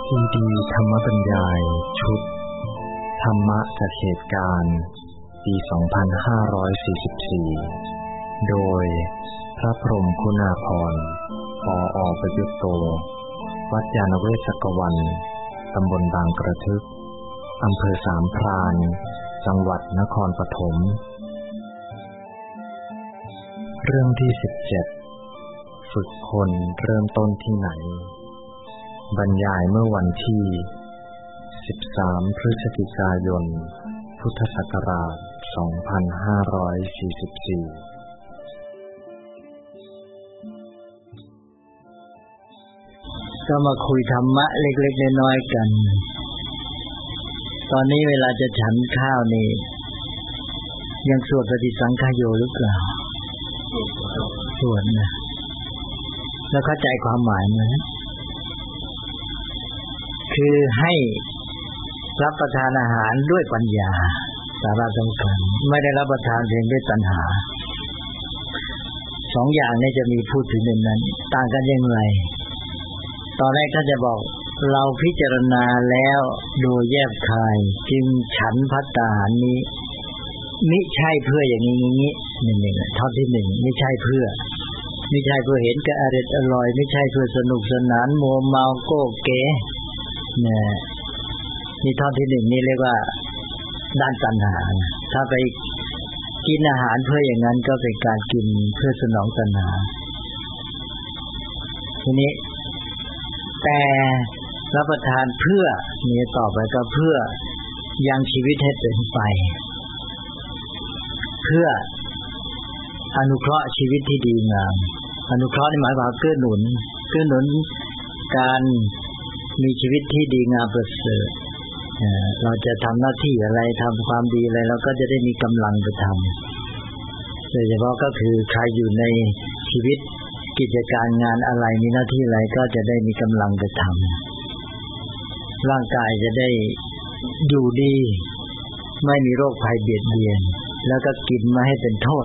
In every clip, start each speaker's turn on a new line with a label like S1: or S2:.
S1: ซีดีธรรมบรรยายชุดธรรมะจากเหตุการณ์ปี 2544 โดยพระพรหมคุณาภรณ์ ป.อ.ประยุตโต วัดยานเวศกวัน ตำบลบางกระทึก อำเภอสามพราน จังหวัดนครปฐม เรื่องที่ 17 ฝึกคนเริ่มต้นที่ไหนบรรยายเมื่อวันที่ 13 พฤศจิกายน พุทธศักราช 2544
S2: ก็มาคุยธรรมะเล็กๆน้อยๆกันตอนนี้เวลาจะฉันข้าวนี่ยังสวดปฏิสังขโยหรือเปล่าสวดนะแล้วเข้าใจความหมายไหมคือให้รับประทานอาหารด้วยปัญญาสาระสำคัญไม่ได้รับประทานเพียงด้วยตัณหาสองอย่างนี้จะมีพูดถึงในนั้นต่างกันอย่างไรตอนแรกท่านจะบอกเราพิจารณาแล้วโดยแยบคายจึงฉันภัตตาหารนี้มิใช่เพื่ออย่างนี้นี่ท่อนที่หนึ่งไม่ใช่เพื่อเห็นก็อร่อยไม่ใช่เพื่อสนุกสนานมัวเมาโก้เก๋นี่ท่อนที่หนึ่งนี่เรียกว่าด้านตัณหาถ้าไปกินอาหารเพื่ออย่างนั้นก็เป็นการกินเพื่อสนองตัณหาทีนี้แต่รับประทานเพื่อนี่ต่อไปก็เพื่อยังชีวิตให้เป็นไปเพื่ออนุเคราะห์ชีวิตที่ดีงามอนุเคราะห์นี่หมายความเกื้อหนุนการมีชีวิตที่ดีงามประเสริฐเราจะทำหน้าที่อะไรทำความดีอะไรเราก็จะได้มีกำลังไปทำโดยเฉพาะก็คือใครอยู่ในชีวิตกิจการงานอะไรมีหน้าที่อะไรก็จะได้มีกำลังไปทำร่างกายจะได้อยู่ดีไม่มีโรคภัยเบียดเบียนแล้วก็กินมาให้เป็นโทษ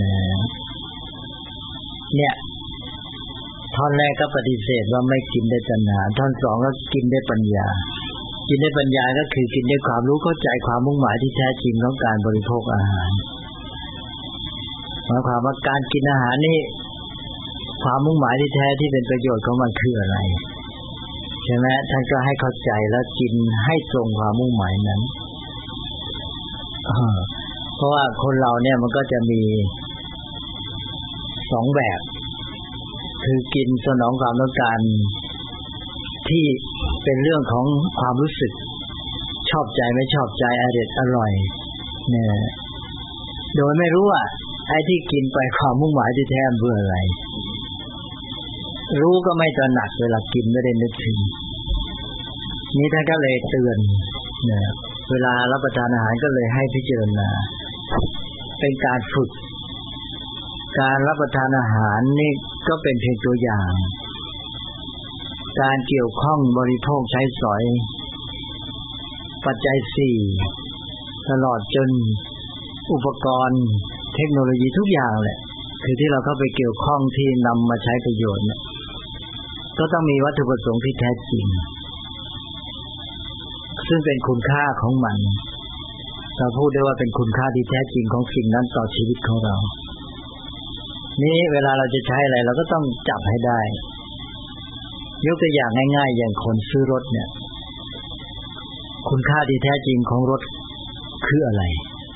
S2: เนี่ยท่อนแรกก็ปฏิเสธว่าไม่กินได้ตัณหาท่อนสองก็กินได้ปัญญากินได้ปัญญาก็คือกินได้ความรู้เข้าใจความมุ่งหมายที่แท้จริงของการบริโภคอาหารหมายความว่าการกินอาหารนี่ความมุ่งหมายที่แท้ที่เป็นประโยชน์ของมันคืออะไรใช่ไหมท่านก็ให้เข้าใจแล้วกินให้ตรงความมุ่งหมายนั้นเพราะว่าคนเราเนี่ยมันก็จะมีสองแบบคือกินสนองความต้องการที่เป็นเรื่องของความรู้สึกชอบใจไม่ชอบใจอร่อยเนี่ยโดยไม่รู้ว่าไอ้ที่กินไปความมุ่งหมายที่แท้เพื่ออะไรรู้ก็ไม่ตระหนักเวลากินไม่ได้นึกถึงนี้ท่านก็เลยเตือนเนี่ยเวลารับประทานอาหารก็เลยให้พิจารณาเป็นการฝึกการรับประทานอาหารนี่ก็เป็นเพียงตัวอย่างการเกี่ยวข้องบริโภคใช้สอยปัจจัย4ตลอดจนอุปกรณ์เทคโนโลยีทุกอย่างแหละคือที่เราเข้าไปเกี่ยวข้องที่นำมาใช้ประโยชน์เนี่ยก็ต้องมีวัตถุประสงค์ที่แท้จริงซึ่งเป็นคุณค่าของมันเราพูดได้ว่าเป็นคุณค่าที่แท้จริงของสิ่งนั้นต่อชีวิตของเรานี่เวลาเราจะใช้อะไรเราก็ต้องจับให้ได้ยกตัวอย่างง่ายๆอย่างคนซื้อรถเนี่ยคุณค่าที่แท้จริงของรถคืออะไร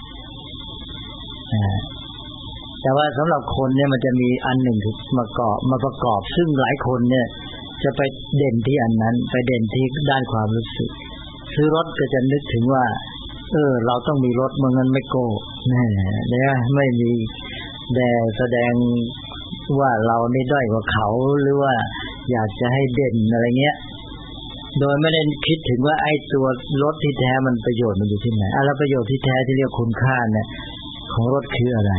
S2: แต่ว่าสำหรับคนเนี่ยมันจะมีอันหนึ่งมาประกอบซึ่งหลายคนเนี่ยจะไปเด่นที่อันนั้นไปเด่นที่ด้านความรู้สึกซื้อรถก็จะนึกถึงว่าเราต้องมีรถไม่งั้นไม่โก้เนี่ยไม่มีแต่แสดงว่าเรานี่ด้อยกว่าเขาหรือว่าอยากจะให้เด่นอะไรเงี้ยโดยไม่ได้คิดถึงว่าไอ้ตัวรถที่แท้มันประโยชน์มันอยู่ที่ไหนแล้วประโยชน์ที่แท้ที่เรียกคุณค่าเนี่ยของรถคืออะไร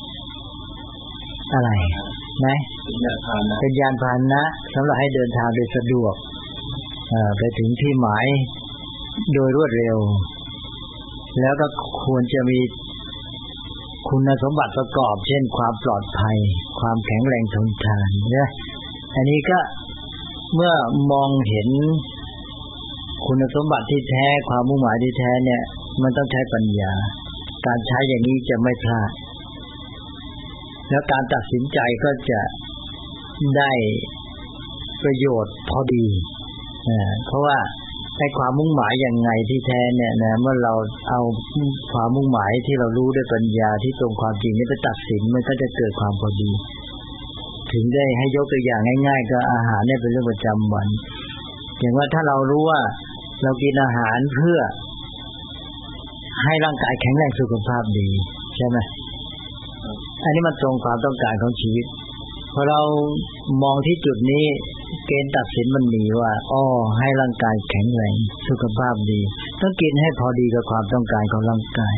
S2: นะเป็นยานพาหนะสำหรับให้เดินทางโดยสะดวกไปถึงที่หมายโดยรวดเร็วแล้วก็ควรจะมีคุณสมบัติประกอบเช่นความปลอดภัยความแข็งแรงทนทานเนี่ยอันนี้ก็เมื่อมองเห็นคุณสมบัติที่แท้ความมุ่งหมายที่แท้เนี่ยมันต้องใช้ปัญญาการใช้อย่างนี้จะไม่พลาดแล้วการตัดสินใจก็จะได้ประโยชน์พอดีเพราะว่าในความมุ่งหมายอย่างไงที่แท้เนี่ยนะเมื่อเราเอาความมุ่งหมายที่เรารู้ด้วยปัญญาที่ตรงความจริงนี้ไปตัดสินมันก็จะเกิดความพอดีถึงได้ให้ยกตัวอย่างง่ายๆก็อาหารเนี่ยเป็นเรื่องประจำวันอย่างว่าถ้าเรารู้ว่าเรากินอาหารเพื่อให้ร่างกายแข็งแรงสุขภาพดีใช่ไหมอันนี้มันตรงความต้องการของชีวิตพอเรามองที่จุดนี้เกณฑ์ตัดสินมันมีว่าให้ร่างกายแข็งแรงสุขภาพดีต้องกินให้พอดีกับความต้องการของร่างกาย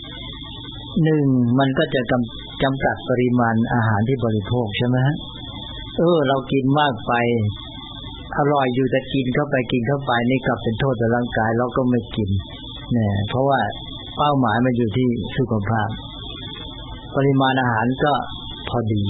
S2: มันก็จะจำกัดปริมาณอาหารที่บริโภคใช่ไหมเรากินมากไปอร่อยอยู่แต่กินเข้าไปนี่กลับเป็นโทษต่อร่างกายเราก็ไม่กินเนี่ยเพราะว่าเป้าหมายมันอยู่ที่สุขภาพปริมาณอาหารก็พอดี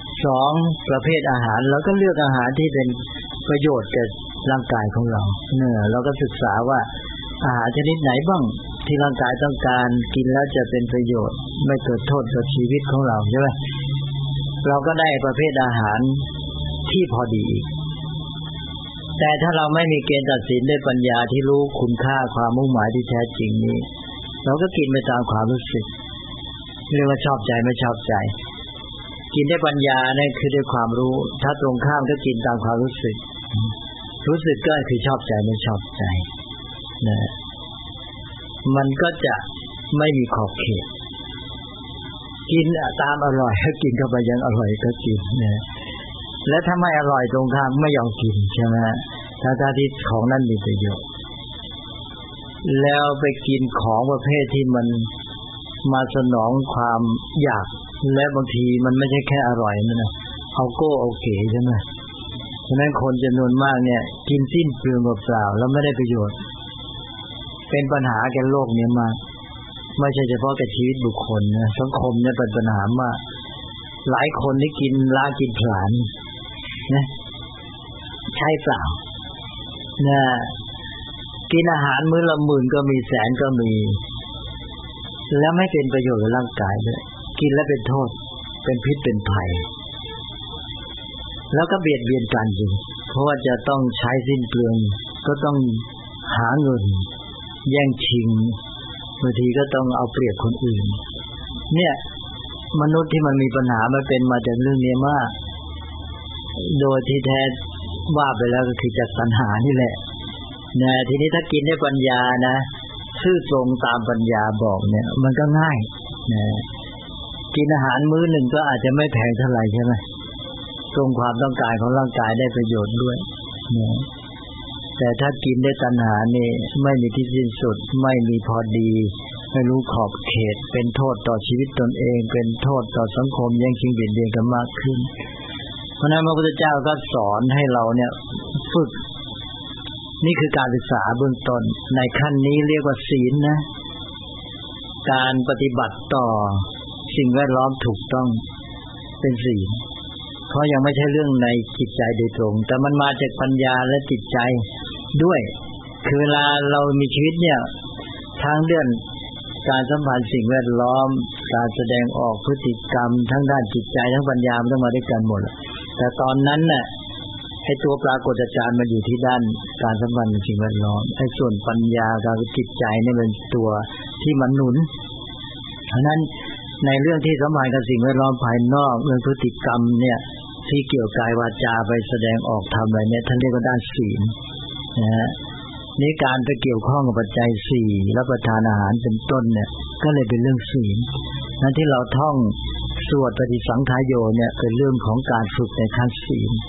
S2: 2ประเภทอาหารเราก็เลือกอาหารที่เป็นประโยชน์แก่ร่างกายของเราเราก็ศึกษาว่าอาหารชนิดไหนบ้างที่ร่างกายต้องการกินแล้วจะเป็นประโยชน์ไม่เกิดโทษต่อชีวิตของเราใช่ไหมเราก็ได้ประเภทอาหารที่พอดีแต่ถ้าเราไม่มีเกณฑ์ตัดสินด้วยปัญญาที่รู้คุณค่าความมุ่งหมายที่แท้จริงนี้เราก็กินไปตามความรู้สึกเรียกว่าชอบใจไม่ชอบใจกินด้วยปัญญาเนี่ยคือด้วยความรู้ถ้าตรงข้ามก็กินตามความรู้สึกก็คือชอบใจไม่ชอบใจนะมันก็จะไม่มีขอบเขตกินตามอร่อยก็กินเข้าไปยังอร่อยก็กินนะและถ้าไม่อร่อยตรงข้ามไม่ยอมกินใช่ไหมถ้าที่ของนั้นมีประโยชน์แล้วไปกินของประเภทที่มันมาสนองความอยากและบางทีมันไม่ใช่แค่อร่อยนะเอาเก๋ใช่ไหมฉะนั้นคนจำนวนมากเนี่ยกินสิ้นเปลืองเปล่าแล้วไม่ได้ประโยชน์เป็นปัญหาแก่โลกนี้มากไม่ใช่เฉพาะแต่ชีวิตบุคคลนะสังคมเนี่ยเป็นปัญหามากหลายคนที่กินล้ากินผลาญนะใช่เปล่านะกินอาหารมื้อละหมื่นก็มีแสนก็มีแล้วไม่เป็นประโยชน์กับร่างกายเลยกินแล้วเป็นโทษเป็นพิษเป็นภัยแล้วก็เบียดเบียนกันจริงเพราะว่าจะต้องใช้สิ้นเปลืองก็ต้องหาเงินแย่งชิงบางทีก็ต้องเอาเปรียบคนอื่นเนี่ยมนุษย์ที่มันมีปัญหามันเป็นมาจากเรื่องนี้มากโดยที่แท้ว่าไปแล้วก็คือจากตัณหานี่แหละนะทีนี้ถ้ากินด้วยปัญญานะซื่อตรงตามปัญญาบอกเนี่ยมันก็ง่ายนะกินอาหารมื้อหนึ่งก็อาจจะไม่แพงเท่าไหร่ใช่ไหมตรงความต้องการของร่างกายได้ประโยชน์ด้วยนะแต่ถ้ากินด้วยตัณหานี่ไม่มีที่สิ้นสุดไม่มีพอดีไม่รู้ขอบเขตเป็นโทษต่อชีวิตตนเองเป็นโทษต่อสังคมแย่งชิงเบียดเบียนกันมากขึ้นเพราะนั้นพระพุทธเจ้าก็สอนให้เราเนี่ยฝึกนี่คือการศึกษาเบื้องต้นในขั้นนี้เรียกว่าศีลนะการปฏิบัติต่อสิ่งแวดล้อมถูกต้องเป็นศีลเพราะยังไม่ใช่เรื่องในจิตใจโดยตรงแต่มันมาจากปัญญาและจิตใจด้วยคือเวลาเรามีชีวิตเนี่ยทั้งเรื่องการสัมพันธ์สิ่งแวดล้อมการแสดงออกพฤติกรรมทั้งด้านจิตใจทั้งปัญญามันต้องมาด้วยกันหมดแต่ตอนนั้นน่ะไอ้ตัวปรากฏการณ์มันอยู่ที่ด้านการสัมพันธ์สิ่งแวดล้อมไอ้ส่วนปัญญาการจิตใจนี่เป็นตัวที่มันหนุนฉะนั้นในเรื่องที่สัมพันธ์กับสิ่งแวดล้อมภายนอกเรื่องพฤติกรรมเนี่ยที่เกี่ยวกายวาจาไปแสดงออกทำอะไรเนี่ยท่านเรียกว่าด้านศีลนะฮะนี่การไปเกี่ยวข้องกับปัจจัย4รับประทานอาหารเป็นต้นเนี่ยก็เลยเป็นเรื่องศีลนั้นที่เราท่องสวดปฏิสังขายโยเนี่ยเป็นเรื่องของการฝึกในขั้นศีล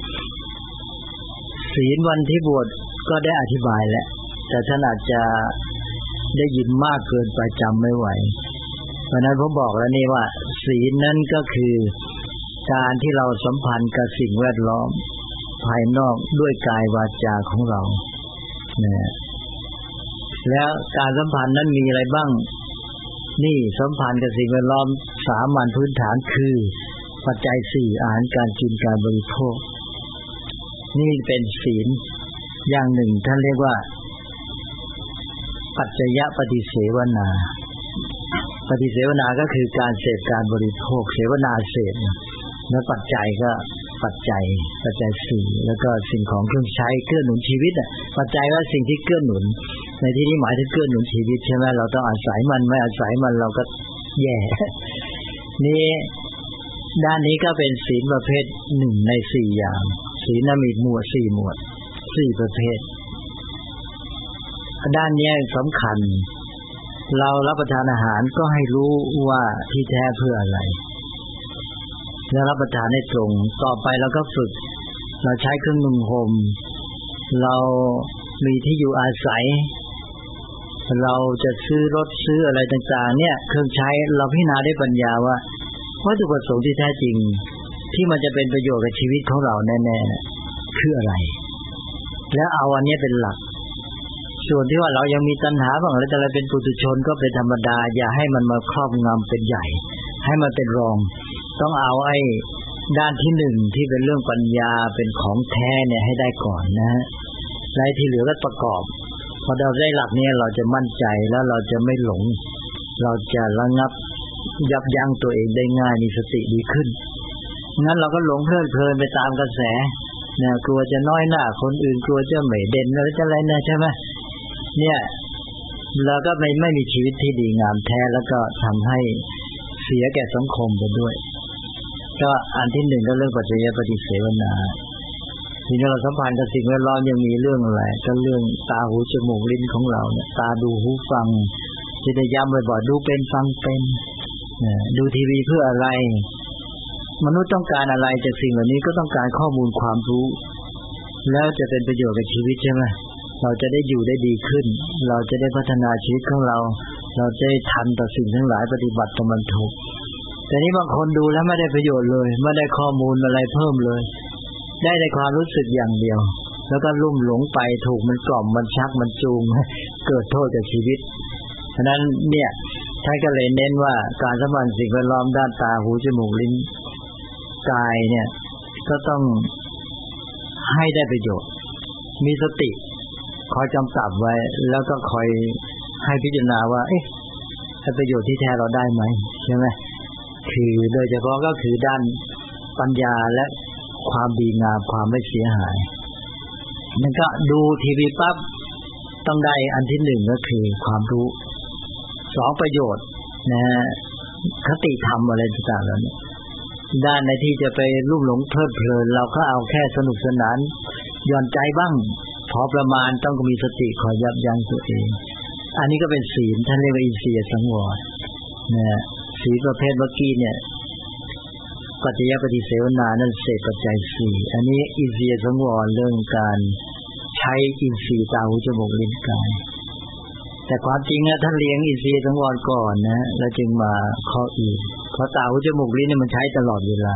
S2: วันที่บวชก็ได้อธิบายแล้วแต่ท่านอาจจะได้ยินมากเกินไปจำไม่ไหวเพราะนั้นผมบอกแล้วนี่ว่าศีลนั้นก็คือการที่เราสัมพันธ์กับสิ่งแวดล้อมภายนอกด้วยกายวาจาของเรานะแล้วการสัมพันธ์นั้นมีอะไรบ้างนี่สัมพันธ์กับสิ่งแวดล้อมสามัญพื้นฐานคือปัจจัย4อาหารการกินการบริโภคนี่เป็นศีลอย่างหนึ่งท่านเรียกว่าปัจจยปฏิเสวนาปฏิเสวนาก็คือการเสพการบริโภคเสวนาเสพแล้วปัจจัยก็ปัจจัยสี่แล้วก็สิ่งของเครื่องใช้เกื้อหนุนชีวิตปัจจัยว่าสิ่งที่เกื้อหนุนในที่นี้หมายถึงเกื้อหนุนชีวิตใช่ไหมเราต้องอาศัยมันไม่อาศัยมันเราก็แย่นี่ด้านนี้ก็เป็นศีลประเภท1ใน4อย่างศีลมีหมวด4ประเภทด้านนี้สำคัญเรารับประทานอาหารก็ให้รู้ว่าที่แท้เพื่ออะไรแล้วรับประทานให้ตรงต่อไปเราก็ฝึกเราใช้เครื่องนุ่งห่มเรามีที่อยู่อาศัยเราจะซื้อรถซื้ออะไรต่างๆเนี่ยเครื่องใช้เราพิจารณาด้วยปัญญาว่าวัตถุประสงค์ที่แท้จริงที่มันจะเป็นประโยชน์กับชีวิตของเราแน่ๆคืออะไรแล้วเอาอันนี้เป็นหลักส่วนที่ว่าเรายังมีตัณหาบ้างอะไรแต่อะไรเป็นปุถุชนก็เป็นธรรมดาอย่าให้มันมาครอบงำเป็นใหญ่ให้มันเป็นรองต้องเอาไอ้ด้านที่1ที่เป็นเรื่องปัญญาเป็นของแท้เนี่ยให้ได้ก่อนนะฮะและที่เหลือก็ประกอบพอเราได้หลักนี้เราจะมั่นใจแล้วเราจะไม่หลงเราจะระงับยับยั้งตัวเองได้ง่ายมีสติดีขึ้นงั้นเราก็หลงเพลิดเพลินไปตามกระแสนะกลัวจะน้อยหน้าคนอื่นกลัวจะไม่เด่นอะไรจะอะไรนะใช่ไหมเนี่ยเราก็ไม่มีชีวิตที่ดีงามแท้แล้วก็ทำให้เสียแก่สังคมไปด้วยก็อันที่1ก็เรื่องปัจจัยปฏิเสวนาทีนี้เราสัมพันธ์กับสิ่งแวดล้อมยังมีเรื่องอะไรก็เรื่องตาหูจมูกลิ้นของเราเนี่ยตาดูหูฟังที่ได้ย้ำบ่อยๆดูเป็นฟังเป็นดูทีวีเพื่ออะไรมนุษย์ต้องการอะไรจากสิ่งเหล่านี้ก็ต้องการข้อมูลความรู้แล้วจะเป็นประโยชน์กับชีวิตใช่ไหมเราจะได้อยู่ได้ดีขึ้นเราจะได้พัฒนาชีวิตของเราเราจะได้ทันต่อสิ่งทั้งหลายปฏิบัติต่อมันถูกแต่นี้บางคนดูแล้วไม่ได้ประโยชน์เลยไม่ได้ข้อมูลอะไรเพิ่มเลยได้ในความรู้สึกอย่างเดียวแล้วก็ลุ่มหลงไปถูกมันกล่อมมันชักมันจูงเกิดโทษกับชีวิตฉะนั้นเนี่ยท่านก็เลยเน้นว่าการสัมพันธ์สิ่งแวดล้อมด้านตาหูจมูกลิ้นกายเนี่ยก็ต้องให้ได้ประโยชน์มีสติคอยกำกับไว้แล้วก็คอยให้พิจารณาว่าประโยชน์ที่แท้เราได้ไหมใช่ไหมคือโดยเฉพาะก็คือด้านปัญญาและความดีงามความไม่เสียหายนั่นก็ดูทีวีปั๊บต้องได้อันที่1ก็คือความรู้2ประโยชน์นะคติธรรมอะไรต่างๆแล้วเนี่ยด้านในที่จะไปลุ่มหลงเพลิดเพลินเราก็เอาแค่สนุกสนานหย่อนใจบ้างพอประมาณต้องมีสติคอยยับยั้งตัวเองอันนี้ก็เป็นศีลท่านเรียกว่าอินทรีย์สังวรนะศีลประเภทเมื่อกี้เนี่ยปัจจยปฏิเสวนานั่นเสพปัจจัย4อันนี้อินทรีย์สังวรเรื่องการใช้อินทรีย์ตาหูจมูกลิ้นกายแต่ความจริงนะท่านเลี้ยงอินทรีย์สังวรก่อนนะแล้วจึงมาข้ออื่นเพราะตาหูจมูกลิ้นเนี่ยมันใช้ตลอดเวลา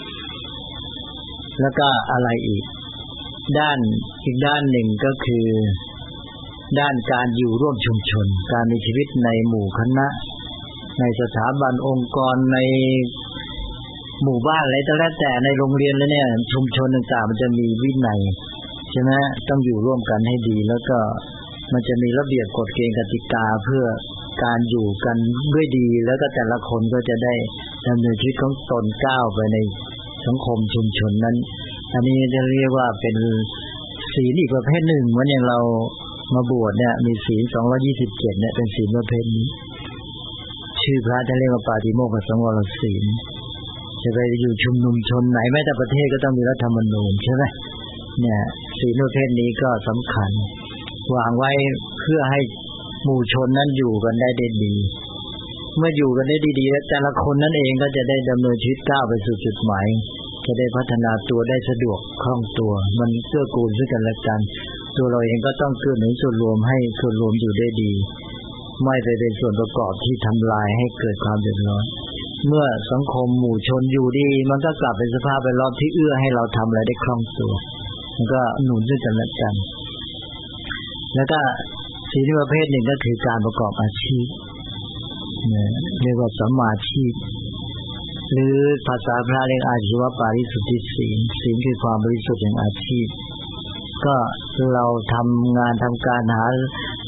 S2: แล้วก็อะไรอีกอีกด้านหนึ่งก็คือด้านการอยู่ร่วมชุมชนการมีชีวิตในหมู่คณะในสถาบันองค์กรในหมู่บ้านอะไรก็แล้วแต่ในโรงเรียนแล้วเนี่ยชุมชนต่างๆมันจะมีวินัยใช่ไหมต้องอยู่ร่วมกันให้ดีแล้วก็มันจะมีระเบียบกฎเกณฑ์กติกาเพื่อการอยู่กันด้วยดีแล้วก็แต่ละคนก็จะได้ดำเนินชีวิตของตนก้าวไปในสังคมชุมชนนั้นอันนี้จะเรียกว่าเป็นศีลอีกประเภทหนึ่งเหมือนอย่างเรามาบวชเนี่ยมีศีล227เนี่ยเป็นศีลประเภทนี้ชื่อพระท่านเรียกว่าปาติโมกขสังวรศีลจะไปอยู่ชุมนุมชนไหนแม้แต่ประเทศก็ต้องมีรัฐธรรมนูญใช่ไหมเนี่ยศีลประเภทนี้ก็สำคัญวางไว้เพื่อให้หมู่ชนนั้นอยู่กันได้ดีเมื่ออยู่กันได้ดีๆแล้วแต่ละคนนั้นเองก็จะได้ดำเนินชีวิตก้าวไปสู่จุดหมายจะได้พัฒนาตัวได้สะดวกคล่องตัวมันเกื้อกูลซึ่งกันและกันตัวเราเองก็ต้องเกื้อหนุนส่วนรวมให้ส่วนรวมอยู่ได้ดีไม่ไปเป็นส่วนประกอบที่ทำลายให้เกิดความเดือดร้อนเมื่อสังคมหมู่ชนอยู่ดีมันก็กลับเป็นสภาพแวดล้อมที่เอื้อให้เราทำอะไรได้คล่องตัวมันก็หนุนซึ่งกันและกันแล้วก็ศีลประเภทหนึ่งก็คือการประกอบอาชีพเรียกว่าสัมมาอาชีพหรือภาษาพระเรียกอาชีวปาริสุทธิศีลศีลคือความบริสุทธิ์แห่งอาชีพก็เราทำงานทำการหา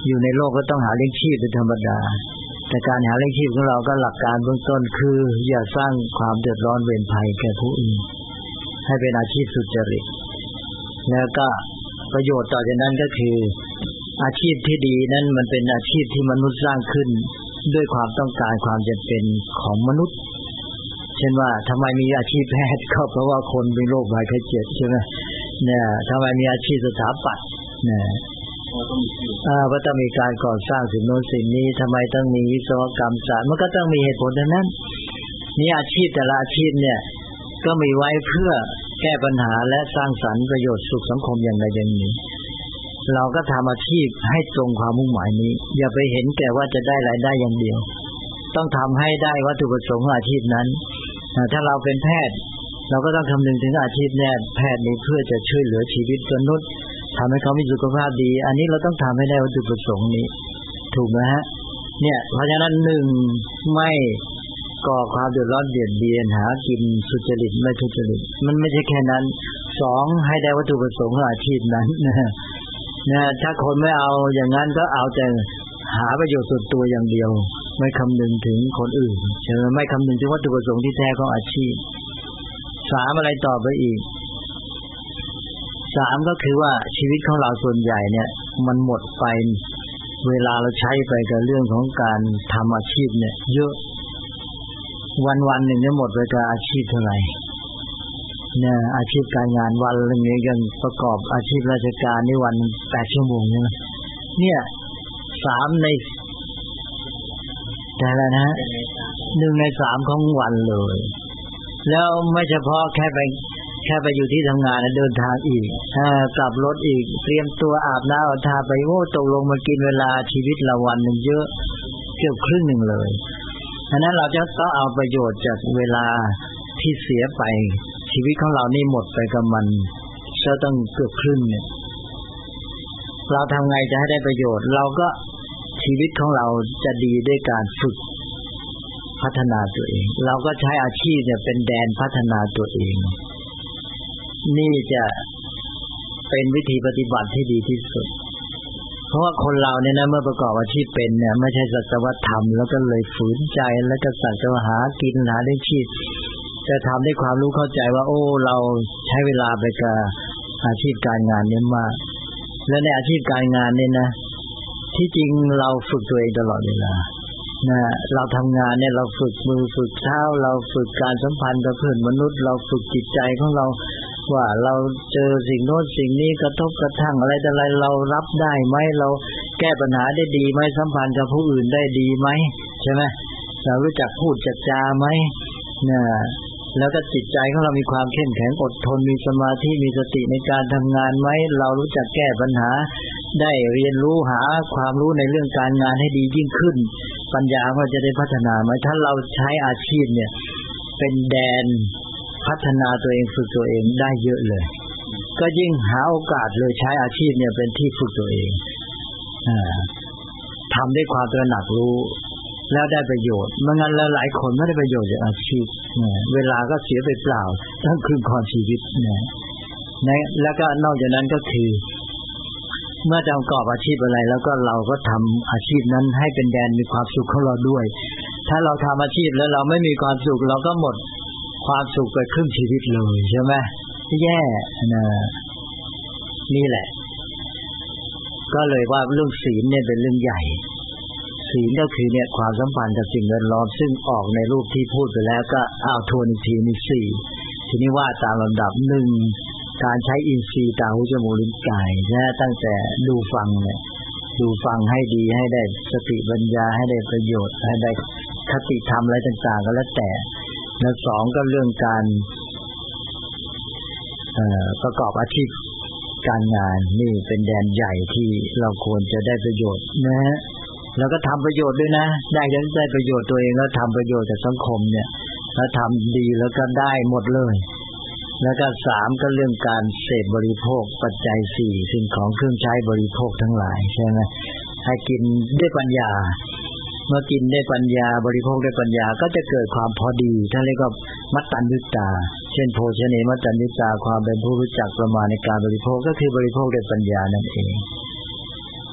S2: อยู่ในโลกก็ต้องหาเลี้ยงชีพเป็นธรรมดาแต่การหาเลี้ยงชีพของเราก็หลักการเบื้องต้นคืออย่าสร้างความเดือดร้อนเวรภัยแก่ผู้อื่นให้เป็นอาชีพสุจริตแล้วก็ประโยชน์ต่อจากนั้นก็คืออาชีพที่ดีนั้นมันเป็นอาชีพที่มนุษย์สร้างขึ้นด้วยความต้องการความจำเป็นของมนุษย์เช่นว่าทำไมมีอาชีพแพทย์ก็เพราะว่าคนเป็นโรคภัยไข้เจ็บใช่ไหมเนี่ยทำไมมีอาชีพสถาปัตย์เนี่ยก็ต้องมีการก่อสร้างสิ่งโน้นสิ่งนี้ทำไมต้องมีวิศวกรรมศาสตร์มันก็ต้องมีเหตุผลดังนั้นนี่อาชีพแต่ละอาชีพเนี่ยก็มีไว้เพื่อแก้ปัญหาและสร้างสรรค์ประโยชน์สุขสังคมอย่างใดอย่างหนึ่งเราก็ทำอาชีพให้ตรงความมุ่งหมายนี้อย่าไปเห็นแก่ว่าจะได้รายได้อย่างเดียวต้องทำให้ได้วัตถุประสงค์อาชีพนั้นถ้าเราเป็นแพทย์เราก็ต้องคำนึงถึงอาชีพแพทย์นี้เพื่อจะช่วยเหลือชีวิตมนุษย์ทำให้เขามีสุขภาพดีอันนี้เราต้องทำให้ได้วัตถุประสงค์นี้ถูกไหมฮะเนี่ยเพราะฉะนั้น1ไม่ก่อความเดือดร้อนเบียดเบียนหากินสุจริตไม่ทุจริตมันไม่ใช่แค่นั้น2ให้ได้วัตถุประสงค์ของอาชีพนั้นนะถ้าคนไม่เอาอย่างนั้นก็เอาแต่หาประโยชน์ส่วนตัวอย่างเดียวไม่คำนึงถึงคนอื่นใช่ไหมไม่คำนึงถึงวัตถุประสงค์ที่แท้ของอาชีพ3อะไรต่อไปอีก3ก็คือว่าชีวิตของเราส่วนใหญ่เนี่ยมันหมดไปเวลาเราใช้ไปกับเรื่องของการทำอาชีพเนี่ยเยอะวันๆหนึ่งเนี่ยหมดไปกับอาชีพเท่าไหร่เนี่ยอาชีพการงานวันนึงเนี่ยยังประกอบอาชีพราชการนี่วัน8ชั่วโมงเนี่ย3ในแต่ละนะ1ใน3ของวันเลยแล้วไม่เฉพาะแค่ไปอยู่ที่ทำงานเดินทางอีกกลับรถอีกเตรียมตัวอาบน้ำอาบท่าไปโอ้ตกลงมากินเวลาชีวิตละวันนึงเยอะเกือบครึ่งนึงเลยฉะนั้นเราจะต้องเอาประโยชน์จากเวลาที่เสียไปชีวิตของเรานี่หมดไปกับมันจะต้องเกือบครึ่งเนี่ยเราทำไงจะให้ได้ประโยชน์เราก็ชีวิตของเราจะดีด้วยการฝึกพัฒนาตัวเองเราก็ใช้อาชีพเนี่ยเป็นแดนพัฒนาตัวเองนี่จะเป็นวิธีปฏิบัติที่ดีที่สุดเพราะว่าคนเราเนี่ยนะเมื่อประกอบอาชีพเป็นเนี่ยไม่ใช่สัจธรรมแล้วก็เลยฝืนใจแล้วก็สัจจะหากินหาได้ชีพจะทำด้วยความรู้เข้าใจว่าโอ้เราใช้เวลาไปกับอาชีพการงานนี้มากและในอาชีพการงานเนี่ยนะที่จริงเราฝึกตัวเองตลอดเวลานะเราทำงานเนี่ยเราฝึกมือฝึกเท้าเราฝึกการสัมพันธ์กับเพื่อนมนุษย์เราฝึกจิตใจของเราว่าเราเจอสิ่งโน้นสิ่งนี้กระทบกระทั่งอะไรแต่อะไรเรารับได้ไหมเราแก้ปัญหาได้ดีไหมสัมพันธ์กับผู้อื่นได้ดีไหมใช่ไหมเรารู้จักพูดจัดจาไหมเนี่ยแล้วก็จิตใจของเรามีความเข้มแข็งอดทนมีสมาธิมีสติในการทำงานไหมเรารู้จักแก้ปัญหาได้เรียนรู้หาความรู้ในเรื่องการงานให้ดียิ่งขึ้นปัญญาเราจะได้พัฒนาไหมถ้าเราใช้อาชีพเนี่ยเป็นแดนพัฒนาตัวเองฝึกตัวเองได้เยอะเลยก็ยิ่งหาโอกาสเลยใช้อาชีพเนี่ยเป็นที่ฝึกตัวเองทำด้วยความตระหนักรู้แล้วได้ประโยชน์เมื่องั้นแล้วหลายคนไม่ได้ประโยชน์จากอาชีพเวลาก็เสียไปเปล่าทั้งคืนความชีวิตนะแล้วก็นอกจากนั้นก็คือเมื่อประกอบอาชีพอะไรแล้วก็เราก็ทำอาชีพนั้นให้เป็นแดนมีความสุขของเราด้วยถ้าเราทำอาชีพแล้วเราไม่มีความสุขเราก็หมดความสุขไปครึ่งชีวิตเลยใช่ไหมแย่นะนี่แหละก็เลยว่าเรื่องศีลเนี่ยเป็นเรื่องใหญ่ศีลก็คือเนี่ยความสัมพันธ์กับสิ่งแวดล้อมซึ่งออกในรูปที่พูดไปแล้วก็ทวนอีกทีมี4ทีนี้ว่าตามลำดับ1การใช้อินทรีย์ตาหูจมูกลิ้นกายนะตั้งแต่ดูฟังเนี่ยดูฟังให้ดีให้ได้สติปัญญาให้ได้ประโยชน์ให้ได้คติธรรมอะไรต่างๆก็แล้วแต่แล้ว2ก็เรื่องการประกอบอาชีพการงานนี่เป็นแดนใหญ่ที่เราควรจะได้ประโยชน์นะแล้วก็ทำประโยชน์ด้วยนะได้ประโยชน์ตัวเองแล้วทำประโยชน์กับสังคมเนี่ยแล้วทำดีแล้วก็ได้หมดเลยแล้วก็3ก็เรื่องการเสพบริโภคปัจจัย4สิ่งของเครื่องใช้บริโภคทั้งหลายใช่ไหมให้กินด้วยปัญญาเมื่อกินด้วยปัญญาบริโภคด้วยปัญญาก็จะเกิดความพอดีท่านเรียกว่ามัตตัญญุตาเช่นโภชเนมัตตัญญุตาความเป็นผู้รู้จักประมาณในการบริโภคก็คือบริโภคด้วยปัญญานั่นเอง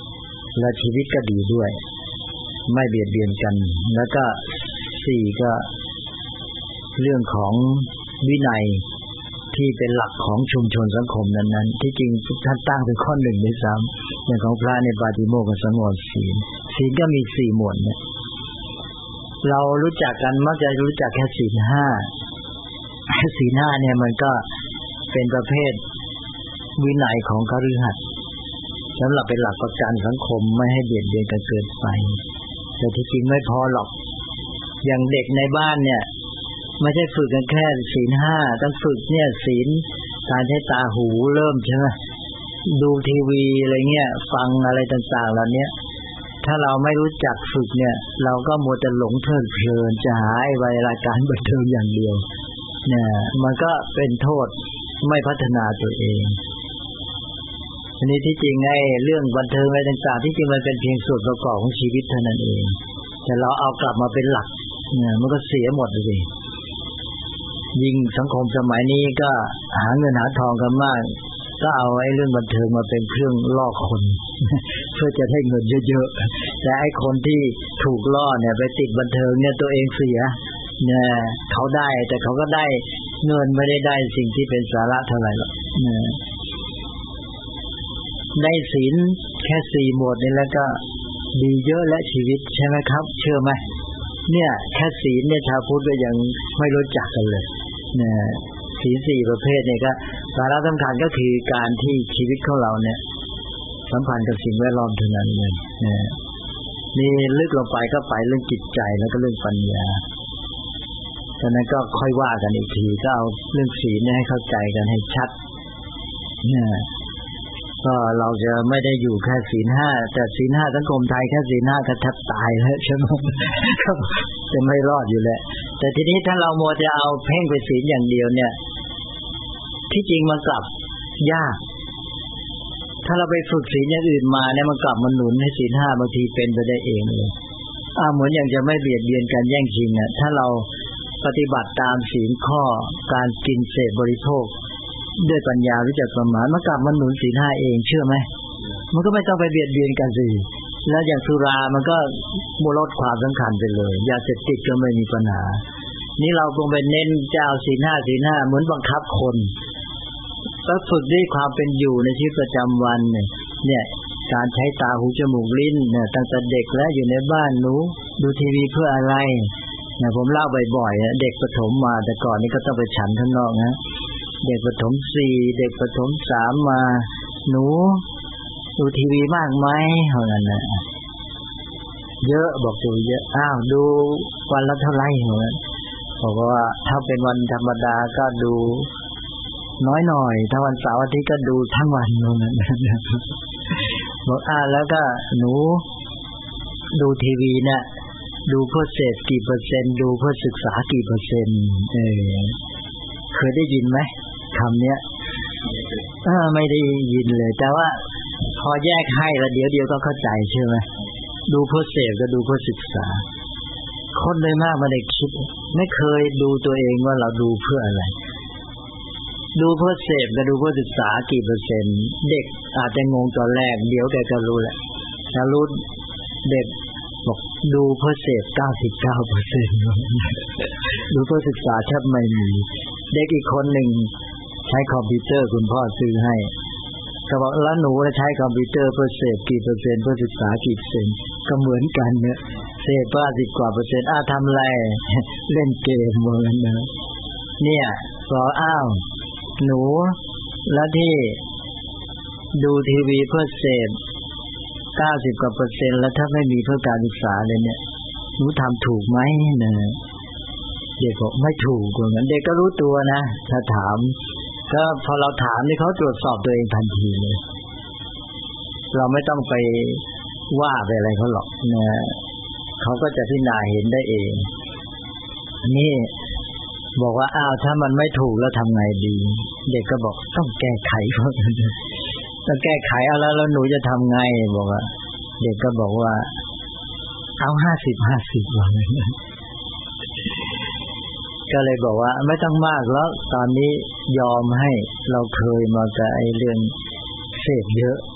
S2: และชีวิตก็ดีด้วยไม่เบียดเบียนกันแล้วก็4ก็เรื่องของวินัยที่เป็นหลักของชุมชนสังคมนั้นๆที่จริงท่านตั้งเป็นข้อ1ด้วยซ้ำอย่างของพระในปาฏิโมกข์กับสังวรศีลก็มี4หมวดเนี่ยเรารู้จักกันมักจะรู้จักแค่ศีล5ศีล5เนี่ยมันก็เป็นประเภทวินัยของคฤหัสถ์สำหรับเป็นหลักประกันสังคมไม่ให้เบียดเบียนกันเกินไปแต่ที่จริงไม่พอหรอกอย่างเด็กในบ้านเนี่ยไม่ใช่ฝึกกันแค่ศีล5ต้องฝึกเนี่ยศีลการใช้ตาหูเริ่มใช่ไหมดูทีวีอะไรเงี้ยฟังอะไรต่างๆเหล่านี้ถ้าเราไม่รู้จักฝึกเนี่ยเราก็มัวแต่หลงเพลิดเพลินจะหารายการบันเทิงอย่างเดียวเนี่ยมันก็เป็นโทษไม่พัฒนาตัวเองอันนี้ที่จริงไอ้เรื่องบันเทิงอะไรต่างๆที่จริงมันเป็นเพียงส่วนประกอบของชีวิตเท่านั้นเองแต่เราเอากลับมาเป็นหลักเนี่ยมันก็เสียหมดเลยยิ่งสังคมสมัยนี้ก็หาเงินหาทองกันมากก็เอาไอ้เรื่องบันเทิงมาเป็นเครื่องล่อคนเพื่อจะได้เงินเยอะๆแต่ไอ้คนที่ถูกล่อเนี่ยไปติดบันเทิงเนี่ยตัวเองเสียเนี่ยเขาได้แต่เขาก็ได้เงินไม่ได้สิ่งที่เป็นสาระเท่าไหร่หรอกได้ศีลแค่4หมวดนี่แล้วก็ดีเยอะและชีวิตใช่ไหมครับเชื่อไหมเนี่ยแค่ศีลเนี่ยชาวพุทธก็ยังไม่รู้จักกันเลยเนี่ยศีล4ประเภทเนี่ยก็สาระสำคัญก็คือการที่ชีวิตของเราเนี่ยสัมพันธ์กับสิ่งแวดล้อมเท่านั้นเลยนี่ลึกลงไปก็ไปเรื่องจิตใจแล้วก็เรื่องปัญญาฉะนั้นก็ค่อยว่ากันอีกทีก็เอาเรื่องศีลเนี่ยให้เข้าใจกันให้ชัดเนี่ยก็เราจะไม่ได้อยู่แค่ศีล5แต่ศีล5สังคมไทยแค่ศีล5ก็แทบตายแล้วใช่ไหมจะไม่รอดอยู่แล้วแต่ทีนี้ถ้าเรามัวจะเอาเพ่งไปศีลอย่างเดียวเนี่ยที่จริงมันกลับยากถ้าเราไปฝึกศีลอย่างอื่นมาเนี่ยมันกลับมาหนุนให้ศีล5บางทีเป็นไปได้เองเลยเหมือนอย่างจะไม่เบียดเบียนกันแย่งชิงอ่ะถ้าเราปฏิบัติตามศีลข้อการกินเสพบริโภคด้วยปัญญารู้จักประมาณมันกลับมาหนุนศีล5เองเชื่อไหมมันก็ไม่ต้องไปเบียดเบียนกันสิแล้วอย่างสุรามันก็ลดความสำคัญไปเลยยาเสพติดก็ไม่มีปัญหานี่เราคงไปเน้นจะเอาศีล5เหมือนบังคับคนแล้วฝึกด้วยความเป็นอยู่ในชีวิตประจำวันเนี่ยการใช้ตาหูจมูกลิ้นเนี่ยตั้งแต่เด็กแล้วอยู่ในบ้านหนูดูทีวีเพื่ออะไรเนี่ยผมเล่าบ่อยๆเด็กประถมมาแต่ก่อนนี่ก็ต้องไปฉันข้างนอกนะเด็กประถม4เด็กประถม3มาหนูดูทีวีมากไหมเท่านั้นนะเยอะบอกดูเยอะดูวันละเท่าไหร่เหรอบอกว่าถ้าเป็นวันธรรมดาก็ดูน้อยหน่อยถ้าวันเสาร์อาทิตย์ก็ดูทั้งวันนั่นบอกแล้วก็หนูดูทีวีเนี่ยดูเพื่อเสพกี่เปอร์เซ็นต์ดูเพื่อศึกษากี่เปอร์เซ็นต์เคยได้ยินไหมคำเนี้ยไม่ได้ยินเลยแต่ว่าพอแยกให้แล้วเดี๋ยวก็เข้าใจใช่ไหมดูเพื่อเสพก็ดูเพื่อศึกษาคนเลยมากไม่ได้คิดไม่เคยดูตัวเองว่าเราดูเพื่ออะไรดูเพื่อเสพกับดูเพื่อศึกษากี่เปอร์เซ็นต์เด็กอาจจะงงตอนแรกเดี๋ยวแกก็รู้แหละถ้ารู้เด็กบอกดูเพื่อเสพ 99% ดูเพื่อศึกษาแทบไม่มีเด็กอีกคนหนึ่งใช้คอมพิวเตอร์คุณพ่อซื้อให้ก็บอกแล้วหนูใช้คอมพิวเตอร์เพื่อเสพกี่เปอร์เซ็นต์เพื่อศึกษากี่เปอร์เซ็นต์ก็เหมือนกันเนี่ยเสพ50 กว่าเปอร์เซ็นต์ทำอะไรเล่นเกมเหมือนนะเนี่ยบอกหนูแล้วที่ดูทีวีเพื่อเสพ90 กว่าเปอร์เซ็นต์แล้วถ้าไม่มีเพื่อการศึกษาเลยเนี่ยหนูทำถูกไหมนะเด็กบอกไม่ถูกเหมือนกันเด็กก็รู้ตัวนะถ้าถามก็พอเราถามนี่เขาตรวจสอบตัวเองทันทีเลยเราไม่ต้องไปว่าไปอะไรเขาหรอกนะเขาก็จะพิจารณาเห็นได้เองนี่บอกว่าถ้ามันไม่ถูกแล้วทำไงดีเด็กก็บอกต้องแก้ไขเพราะต้องแก้ไขแล้วหนูจะทำไงบอกว่าเด็กก็บอกว่าเอา50-50ว่างั้นก็เลยบอกว่าไม่ต้องมากแล้วตอนนี้ยอมให้เราเคยมากับไอ้เรื่องเสพเยอะ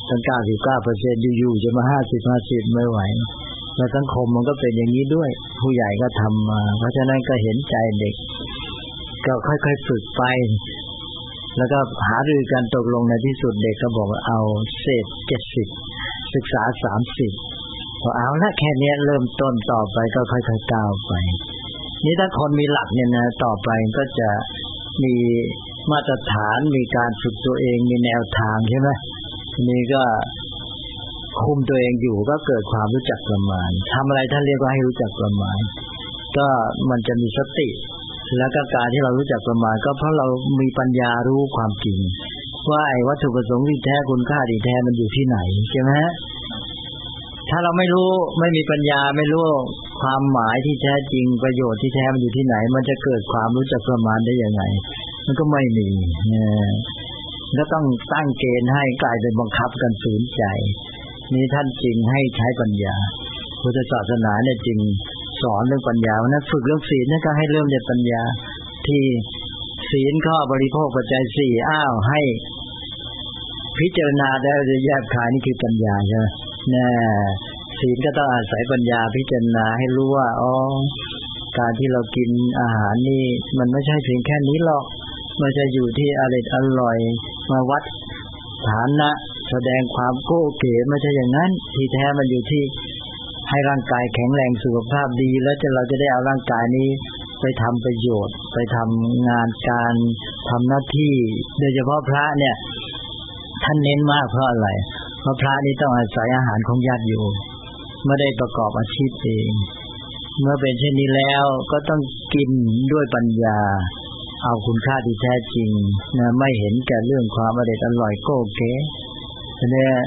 S2: ตั้ง 99% อยู่ๆจะมา50-50ไม่ไหวแล้วสังคมมันก็เป็นอย่างนี้ด้วยผู้ใหญ่ก็ทำมาเพราะฉะนั้นก็เห็นใจเด็กก็ค่อยๆฝึกไปแล้วก็หารือกันตกลงในที่สุดเด็กก็บอกว่าเอาเศษ70ศึกษา30พอเอาละแค่นี้เริ่มต้นต่อไปก็ค่อยๆก้าวไปนี่ถ้าคนมีหลักเนี่ยนะต่อไปก็จะมีมาตรฐานมีการฝึกตัวเองมีแนวทางใช่ไหมนี่ก็คุมตัวเองอยู่ก็เกิดความรู้จักประมาณทำอะไรท่านเรียกว่าให้รู้จักประมาณก็มันจะมีสติแล้วก็การที่เรารู้จักประมาณก็เพราะเรามีปัญญารู้ความจริงว่าไอ้วัตถุประสงค์ที่แท้คุณค่าที่แท้มันอยู่ที่ไหนใช่ไหมถ้าเราไม่รู้ไม่มีปัญญาไม่รู้ความหมายที่แท้จริงประโยชน์ที่แท้มันอยู่ที่ไหนมันจะเกิดความรู้จักประมาณได้ยังไงมันก็ไม่มีก็ต้องตั้งเกณฑ์ให้กลายเป็นบังคับกันฝืนใจนี่ท่านจริงให้ใช้ปัญญาพุทธศาสนาเนี่ยจริงสอนเรื่องปัญญานะฝึกเรื่องศีลนั่นก็ให้เริ่มจากปัญญาที่ศีลข้อบริโภคปัจจัย4ให้พิจารณาได้แยกขายนี่คือปัญญาใช่ไหมศีลก็ต้องอาศัยปัญญาพิจารณาให้รู้ว่าการที่เรากินอาหารนี่มันไม่ใช่เพียงแค่นี้หรอกไม่ใช่อยู่ที่อร่อยมาวัดฐานะแสดงความโก้เก๋ไม่ใช่อย่างนั้นที่แท้มันอยู่ที่ให้ร่างกายแข็งแรงสุขภาพดีแล้วเราจะได้เอาร่างกายนี้ไปทำประโยชน์ไปทำงานการทำหน้าที่โดยเฉพาะพระเนี่ยท่านเน้นมากเพราะอะไรเพราะพระนี่ต้องอาศัยอาหารของญาติโยมไม่ได้ประกอบอาชีพเองเมื่อเป็นเช่นนี้แล้วก็ต้องกินด้วยปัญญาเอาคุณค่าที่แท้จริงนะไม่เห็นแก่เรื่องความอร่อยโก้เก๋เนี่ย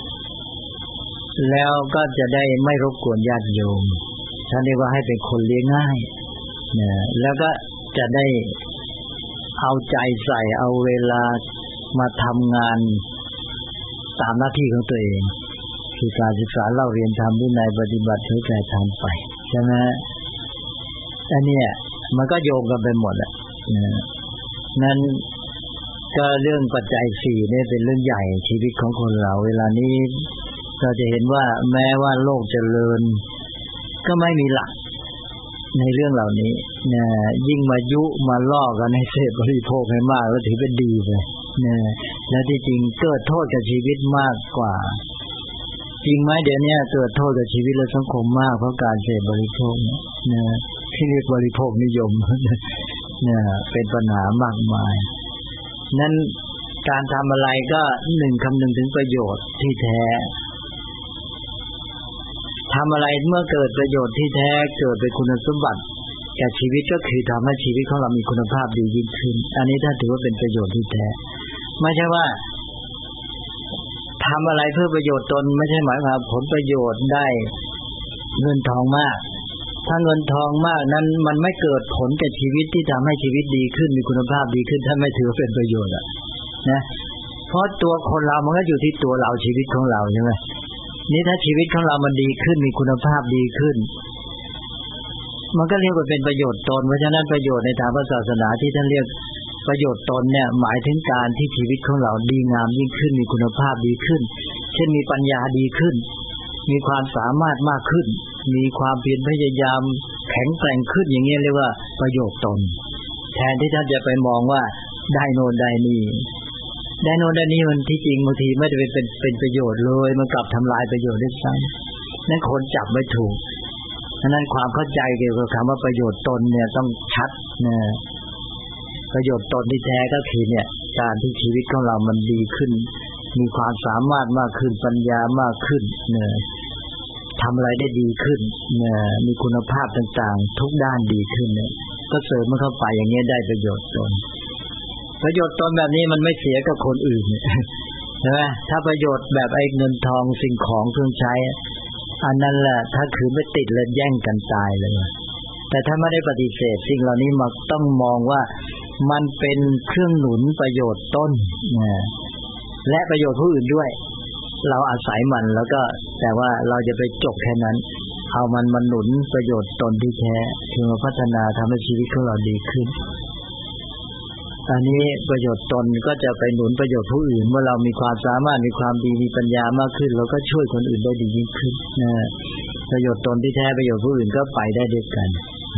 S2: แล้วก็จะได้ไม่รบกวนญาติโยมท่านเรียกว่าให้เป็นคนเลี้ยงง่ายนะแล้วก็จะได้เอาใจใส่เอาเวลามาทำงานตามหน้าที่ของตัวเองคือการศึกษาเล่าเรียนทำวินัยปฏิบัติเผยแผ่ทำไปใช่ไหมอันนี้มันก็โยงกันไปหมดแหละนั้นก็เรื่องปัจจัย4นี่เป็นเรื่องใหญ่ชีวิตของคนเราเวลานี้เราจะเห็นว่าแม้ว่าโลกเจริญก็ไม่มีหลักในเรื่องเหล่านี้นะยิ่งมายุมาล่อกันให้เสพบริโภคให้มากแล้วถือเป็นดีไปนะแล้วที่จริงเกิดโทษกับชีวิตมากกว่าจริงไหมเดี๋ยวนี้เกิดโทษกับชีวิตและสังคมมากเพราะการเสพบริโภคนะที่เรียกบริโภคนิยมนะเป็นปัญหามากมายนั้นการทำอะไรก็1คำนึงถึงประโยชน์ที่แท้ทำอะไรเมื่อเกิดประโยชน์ที่แท้เกิดเป็นคุณสมบัติแก่ชีวิตก็คือทำให้ชีวิตของเรามีคุณภาพดียิ่งขึ้นอันนี้ถ้าถือว่าเป็นประโยชน์ที่แท้ไม่ใช่ว่าทำอะไรเพื่อประโยชน์ตนไม่ใช่หมายความผลประโยชน์ได้เงินทองมากถ้าเงินทองมากนั้นมันไม่เกิดผลแก่ชีวิตที่ทำให้ชีวิตดีขึ้นมีคุณภาพดีขึ้นท่านไม่ถือว่าเป็นประโยชน์นะเพราะตัวคนเรามันก็อยู่ที่ตัวเราชีวิตของเราใช่ไหมนี่ถ้าชีวิตของเรามันดีขึ้นมีคุณภาพดีขึ้นมันก็เรียกว่าเป็นประโยชน์ตนเพราะฉะนั้นประโยชน์ในทางศาสนาที่ท่านเรียกประโยชน์ตนเนี่ยหมายถึงการที่ชีวิตของเราดีงามยิ่งขึ้นมีคุณภาพดีขึ้นเช่นมีปัญญาดีขึ้นมีความสามารถมากขึ้นมีความเพียรพยายามแข็งแกร่งขึ้นอย่างนี้เรียกว่าประโยชน์ตนแทนที่ท่านจะไปมองว่าได้โน่นได้นี่มันที่จริงบางทีไม่ได้เป็นประโยชน์เลยมันกลับทำลายประโยชน์ได้ซ้ำนั้นคนจับไม่ถูกฉะนั้นความเข้าใจเกี่ยวกับคำว่าประโยชน์ตนเนี่ยต้องชัดนะประโยชน์ตนที่แท้ก็คือเนี่ยการที่ชีวิตของเรามันดีขึ้นมีความสามารถมากขึ้นปัญญามากขึ้นเนี่ยทำอะไรได้ดีขึ้นเนี่ยมีคุณภาพต่างๆทุกด้านดีขึ้นเนี่ยก็เสริมมันเข้าไปอย่างนี้ได้ประโยชน์ตนแบบนี้มันไม่เสียกับคนอื่นใช่ไหมถ้าประโยชน์แบบไอ้เงินทองสิ่งของเครื่องใช้อันนั้นแหละถ้าคือไม่ติดเลยแย่งกันตายเลยแต่ถ้าไม่ได้ปฏิเสธสิ่งเหล่านี้มันต้องมองว่ามันเป็นเครื่องหนุนประโยชน์ต้นและประโยชน์ผู้อื่นด้วยเราอาศัยมันแล้วก็แต่ว่าเราจะไปจบแค่นั้นเอามันมาหนุนประโยชน์ตนที่แท้คือมาพัฒนาทำให้ชีวิตของเราดีขึ้นอันนี้ประโยชน์ตนก็จะไปหนุนประโยชน์ผู้อื่นเมื่อเรามีความสามารถมีความดีมีปัญญามากขึ้นเราก็ช่วยคนอื่นได้ดียิ่งขึ้นนะประโยชน์ตนที่แท้ประโยชน์ผู้อื่นก็ไปได้ด้วยกัน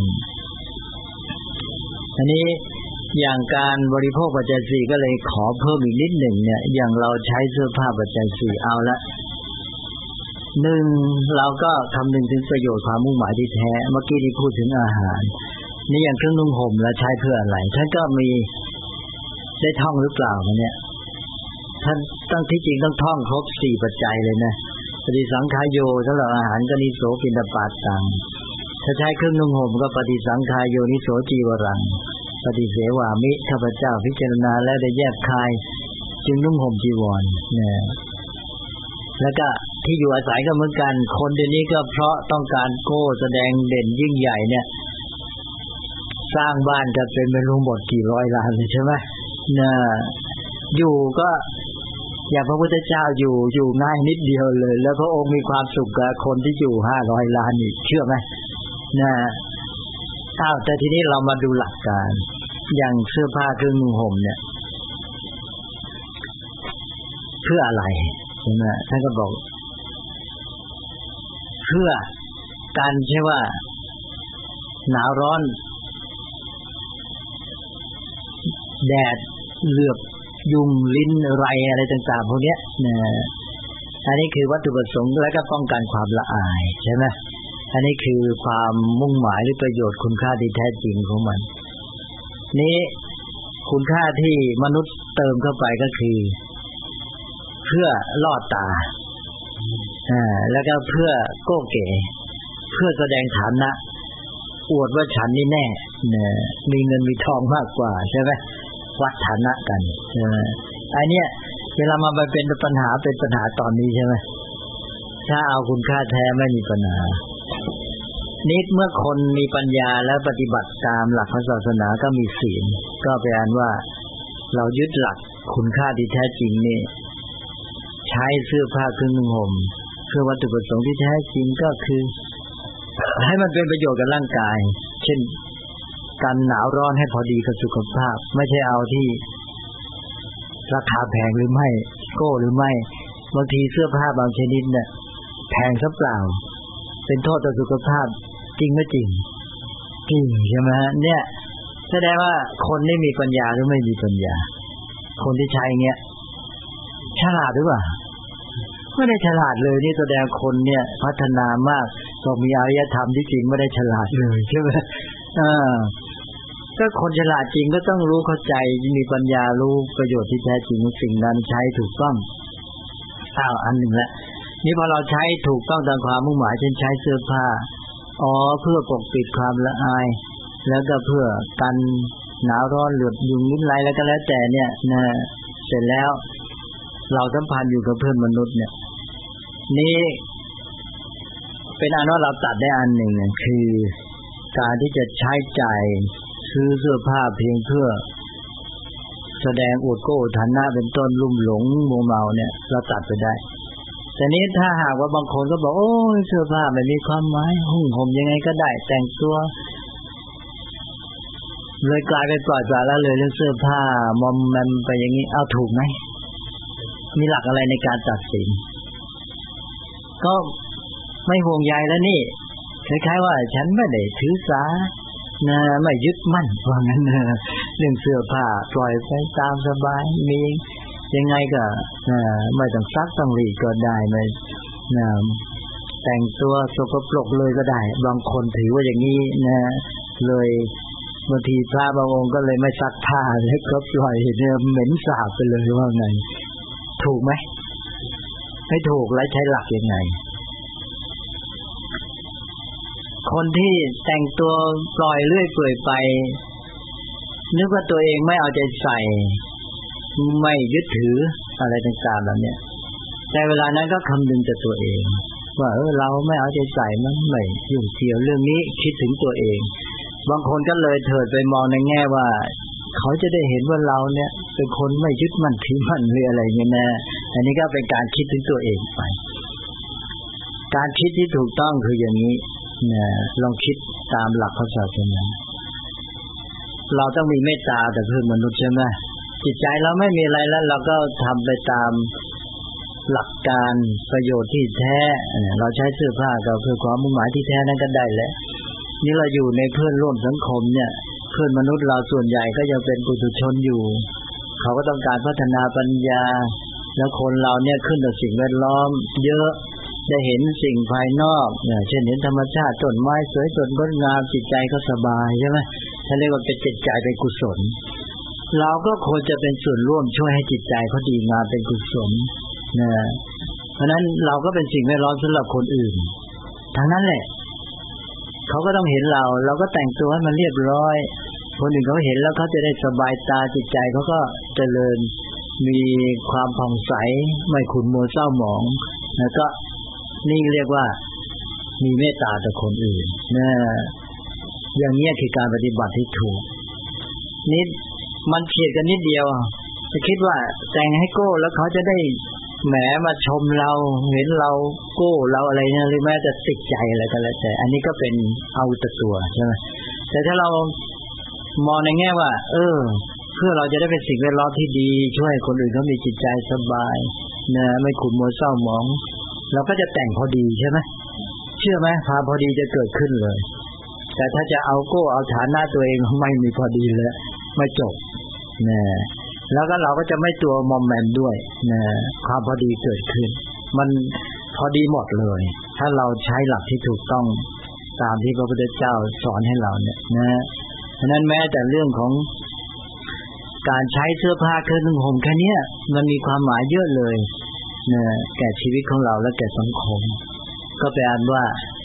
S2: อันนี้อย่างการบริโภคปัจจัยสี่ก็เลยขอเพิ่มอีกนิดหนึ่งเนี่ยอย่างเราใช้เสื้อผ้าปัจจัยสี่เอาละหนึ่งเราก็คำนึงถึงประโยชน์ความมุ่งหมายที่แท้เมื่อกี้ที่พูดถึงอาหารนี่อย่างเครื่องนุ่งห่มแล้วใช้เพื่ออะไรท่านก็มีได้ท่องหรือเปล่าเนี่ยท่านตั้งที่จริงต้องท่องครบ4ปัจจัยเลยนะปฏิสังขายโยสำหรับอาหารก็นิโสปิณฑปาตังถ้าใช้เครื่องนุ่งห่มก็ปฏิสังขายโยนิโสจีวรังปฏิเสวามิข้าพเจ้าพิจารณาและได้แยกคายจึงนุ่งห่มจีวรเนี่ยแล้วก็ที่อยู่อาศัยก็เหมือนกันคนเดี๋ยวนี้ก็เพราะต้องการโก้แสดงเด่นยิ่งใหญ่เนี่ยสร้างบ้านก็เป็นไม่รู้หมดกี่ร้อยล้านเลยใช่ไหมเนี่ยอยู่ก็อย่างพระพุทธเจ้าอยู่ง่ายนิดเดียวเลยแล้วพระองค์มีความสุขกับคนที่อยู่500ล้านอีกเชื่อไหมนะแต่ทีนี้เรามาดูหลักการอย่างเสื้อผ้าเครื่องนุ่งห่มเนี่ยเพื่ออะไรใช่ไหมท่านก็บอกเพื่อการใช่ว่าหนาวร้อนแดดเหลือบยุงลิ้นไรอะไรต่างๆพวกนี้นะอันนี้คือวัตถุประสงค์และก็ป้องกันความละอายใช่ไหมอันนี้คือความมุ่งหมายหรือประโยชน์คุณค่าที่แท้จริงของมันนี้คุณค่าที่มนุษย์เติมเข้าไปก็คือเพื่อล่อตาแล้วก็เพื่อโก้เก๋เพื่อแสดงฐานะอวดว่าฉันนี่แน่มีเงินมีทองมากกว่าใช่ไหมวัดฐานะกันใช่ไหมไอ้เนี่ยเวลามาเป็นปัญหาตอนนี้ใช่ไหมถ้าเอาคุณค่าแท้ไม่มีปัญหานิดเมื่อคนมีปัญญาและปฏิบัติตามหลักศาสนาก็มีศีลก็แปลว่าเรายึดหลักคุณค่าที่แท้จริงนี่ใช้เสื้อผ้าเครื่องนุ่งห่มเพื่อวัตถุประสงค์ที่แท้จริงก็คือให้มันเป็นประโยชน์กับร่างกายเช่นการหนาวร้อนให้พอดีกับสุขภาพไม่ใช่เอาที่ราคาแพงหรือไม่โก้หรือไม่บางทีเสื้อผ้าบางชนิดเนี่ยแพงซะเปล่าเป็นโทษต่อสุขภาพจริงไม่จริงจริงใช่ไหมเนี่ยแสดงว่าคนนี่มีปัญญาหรือไม่มีปัญญาคนที่ใช้เงี้ยฉลาดหรือเปล่าไม่ได้ฉลาดเลยนี่แสดงคนเนี่ยพัฒนามากต้องมีอารยธรรมที่จริงไม่ได้ฉลาดเลยใช่ไหมก็คนฉลาดจริงก็ต้องรู้เข้าใจมีปัญญารู้ประโยชน์ที่แท้จริงสิ่งนั้นใช้ถูกต้องอันหนึ่งละนี่พอเราใช้ถูกต้องตามความมุ่งหมายเช่นใช้เสื้อผ้าเพื่อปกปิดความละอายแล้วก็เพื่อกันหนาวร้อนเหลือบยุงลิ้นไรแล้วก็แล้วแต่เนี่ยนะเสร็จแล้วเราสัมพันธ์อยู่กับเพื่อนมนุษย์เนี่ยนี่เป็นอันว่าเราตัดได้อันหนึ่งคือการที่จะใช้จ่ายซื้อเสื้อผ้าเพียงเพื่อแสดงอวดโก้ฐานะเป็นต้นลุ่มหลงมัวเมาเนี่ยเราตัดไปได้แต่นี้ถ้าหากว่าบางคนก็บอกโอ้ยเสื้อผ้าไม่มีความหมายหุ่นห่มยังไงก็ได้แต่งตัวเลยกลายเป็นปล่อยปละละเลยเรื่องเสื้อผ้ามอมแมมไปอย่างนี้เอาถูกไหมมีหลักอะไรในการตัดสินก็ไม่ห่วงใยแล้วนี่คล้ายๆว่าฉันไม่ได้ถือสาไม่ยึดมั่นว่างั้นเรื่องเสื้อผ้าปล่อยไปตามสบายมียังไงก็ไม่ต้องซักต้องรีดก็ได้ไม่แต่งตัวสกปรกเลยก็ได้บางคนถือว่าอย่างนี้นะเลยบางทีพระบางองค์ก็เลยไม่ซักผ้าแล้วก็ปล่อยเนี่ยเหม็นสาบไปเลยว่าไงถูกไหมไม่ถูกแล้วใช้หลักยังไงคนที่แต่งตัวปล่อยเรื่อยเปื่อยไปนึกว่าตัวเองไม่เอาใจใส่ไม่ยึดถืออะไรต่างๆแล้วเนี่ยแต่เวลานั้นก็คำนึงแต่ตัวเองว่าเราไม่เอาใจใส่มันไม่ยุ่งเกี่ยวเรื่องนี้คิดถึงตัวเองบางคนก็เลยเถิดไปมองในแง่ว่าเขาจะได้เห็นว่าเราเนี่ยเป็นคนไม่ยึดมั่นถือมั่นหรืออะไรเงี้ยนะอันนี้ก็เป็นการคิดถึงตัวเองไปการคิดที่ถูกต้องคืออย่างนี้ลองคิดตามหลักศาสนาเราต้องมีเมตตาแต่เพื่อนมนุษย์ใช่ไหมจิตใจเราไม่มีอะไรแล้วเราก็ทำไปตามหลักการประโยชน์ที่แท้เราใช้เสื้อผ้าก็เพื่อความมุ่งหมายที่แท้นั้นก็ได้แหละนี่เราอยู่ในเพื่อนร่วมสังคมเนี่ยเพื่อนมนุษย์เราส่วนใหญ่ก็ยังเป็นปุถุชนอยู่เขาก็ต้องการพัฒนาปัญญาแล้วคนเราเนี่ยขึ้นกับสิ่งแวดล้อมเยอะได้เห็นสิ่งภายนอกเช่นเห็นธรรมชาติต้นไม้สวยสดงดงามจิตใจก็สบายใช่ไหมถ้าเรียกว่าเป็นจิตใจเป็นกุศลเราก็ควรจะเป็นส่วนร่วมช่วยให้จิตใจเขาดีงามเป็นกุศลนะเพราะนั้นเราก็เป็นสิ่งแวดล้อมสำหรับคนอื่นทั้งนั้นแหละเขาก็ต้องเห็นเราก็แต่งตัวให้มันเรียบร้อยคนอื่นเขาเห็นแล้วเขาจะได้สบายตาจิตใจเขาก็เจริญมีความผ่องใสไม่ขุ่นมัวเศร้าหมองแล้วก็นี่เรียกว่ามีเมตตาต่อคนอื่นนะอย่างนี้คือการปฏิบัติที่ถูกนิดมันเฉียดกันนิดเดียวจะคิดว่าแต่งให้โก้แล้วเขาจะได้แหมมาชมเราเห็นเราโก้เราอะไรเนี่ยหรือแม้จะติดใจอะไรก็แล้วแต่อันนี้ก็เป็นเอาแต่ตัวใช่ไหมแต่ถ้าเรามองในแง่ว่าเพื่อเราจะได้เป็นสิ่งแวดล้อมที่ดีช่วยคนอื่นเขามีจิตใจสบายนะไม่ขุ่นมัวเศร้าหมองเราก็จะแต่งพอดีใช่ไหมเชื่อไหมพาพอดีจะเกิดขึ้นเลยแต่ถ้าจะเอาโก้เอาฐานะตัวเองไม่มีพอดีเลยไม่จบนะแล้วก็เราก็จะไม่ตัวมอมแมมด้วยนะความพอดีเกิดขึ้นมันพอดีหมดเลยถ้าเราใช้หลักที่ถูกต้องตามที่พระพุทธเจ้าสอนให้เราเนี่ยนะเพราะนั้นแม้แต่เรื่องของการใช้เสื้อผ้าเครื่องนุ่งห่มแค่นี้มันมีความหมายเยอะเลยนะแก่ชีวิตของเราและแก่สังคมก็แปลว่า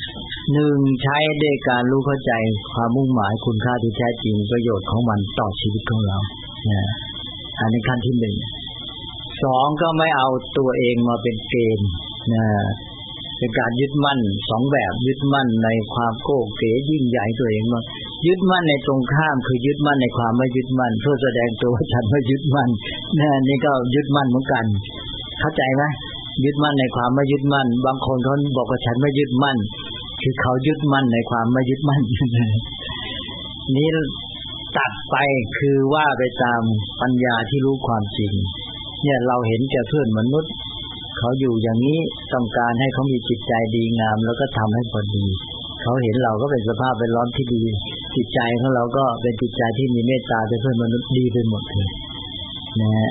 S2: 1ใช้ด้วยการรู้เข้าใจความมุ่งหมายคุณค่าที่แท้จริงประโยชน์ของมันต่อชีวิตของเรานะอันนี้ขั้นที่1 2ก็ไม่เอาตัวเองมาเป็นเกณฑ์นะเป็นการยึดมั่น2แบบยึดมั่นในความโก้เก๋ยิ่งใหญ่ตัวเองมายึดมั่นในตรงข้ามคือยึดมั่นในความไม่ยึดมั่นเพื่อแสดงตัวว่าฉันไม่ยึดมั่นนี่ก็ยึดมั่นเหมือนกันเข้าใจไหมยึดมั่นในความไม่ยึดมั่นบางคนเขาบอกว่าฉันไม่ยึดมั่นคือเขายึดมั่นในความไม่ยึดมั่นนี่ตัดไปคือว่าไปตามปัญญาที่รู้ความจริงเนี่ยเราเห็นแก่เพื่อนมนุษย์เขาอยู่อย่างนี้ต้องการให้เขามีจิตใจดีงามแล้วก็ทำให้พอดีเขาเห็นเราก็เป็นสภาพแวดล้อมที่ดีจิตใจของเราก็เป็นจิตใจที่มีเมตตาต่อเพื่อนมนุษย์ดีไปหมดเลยนะ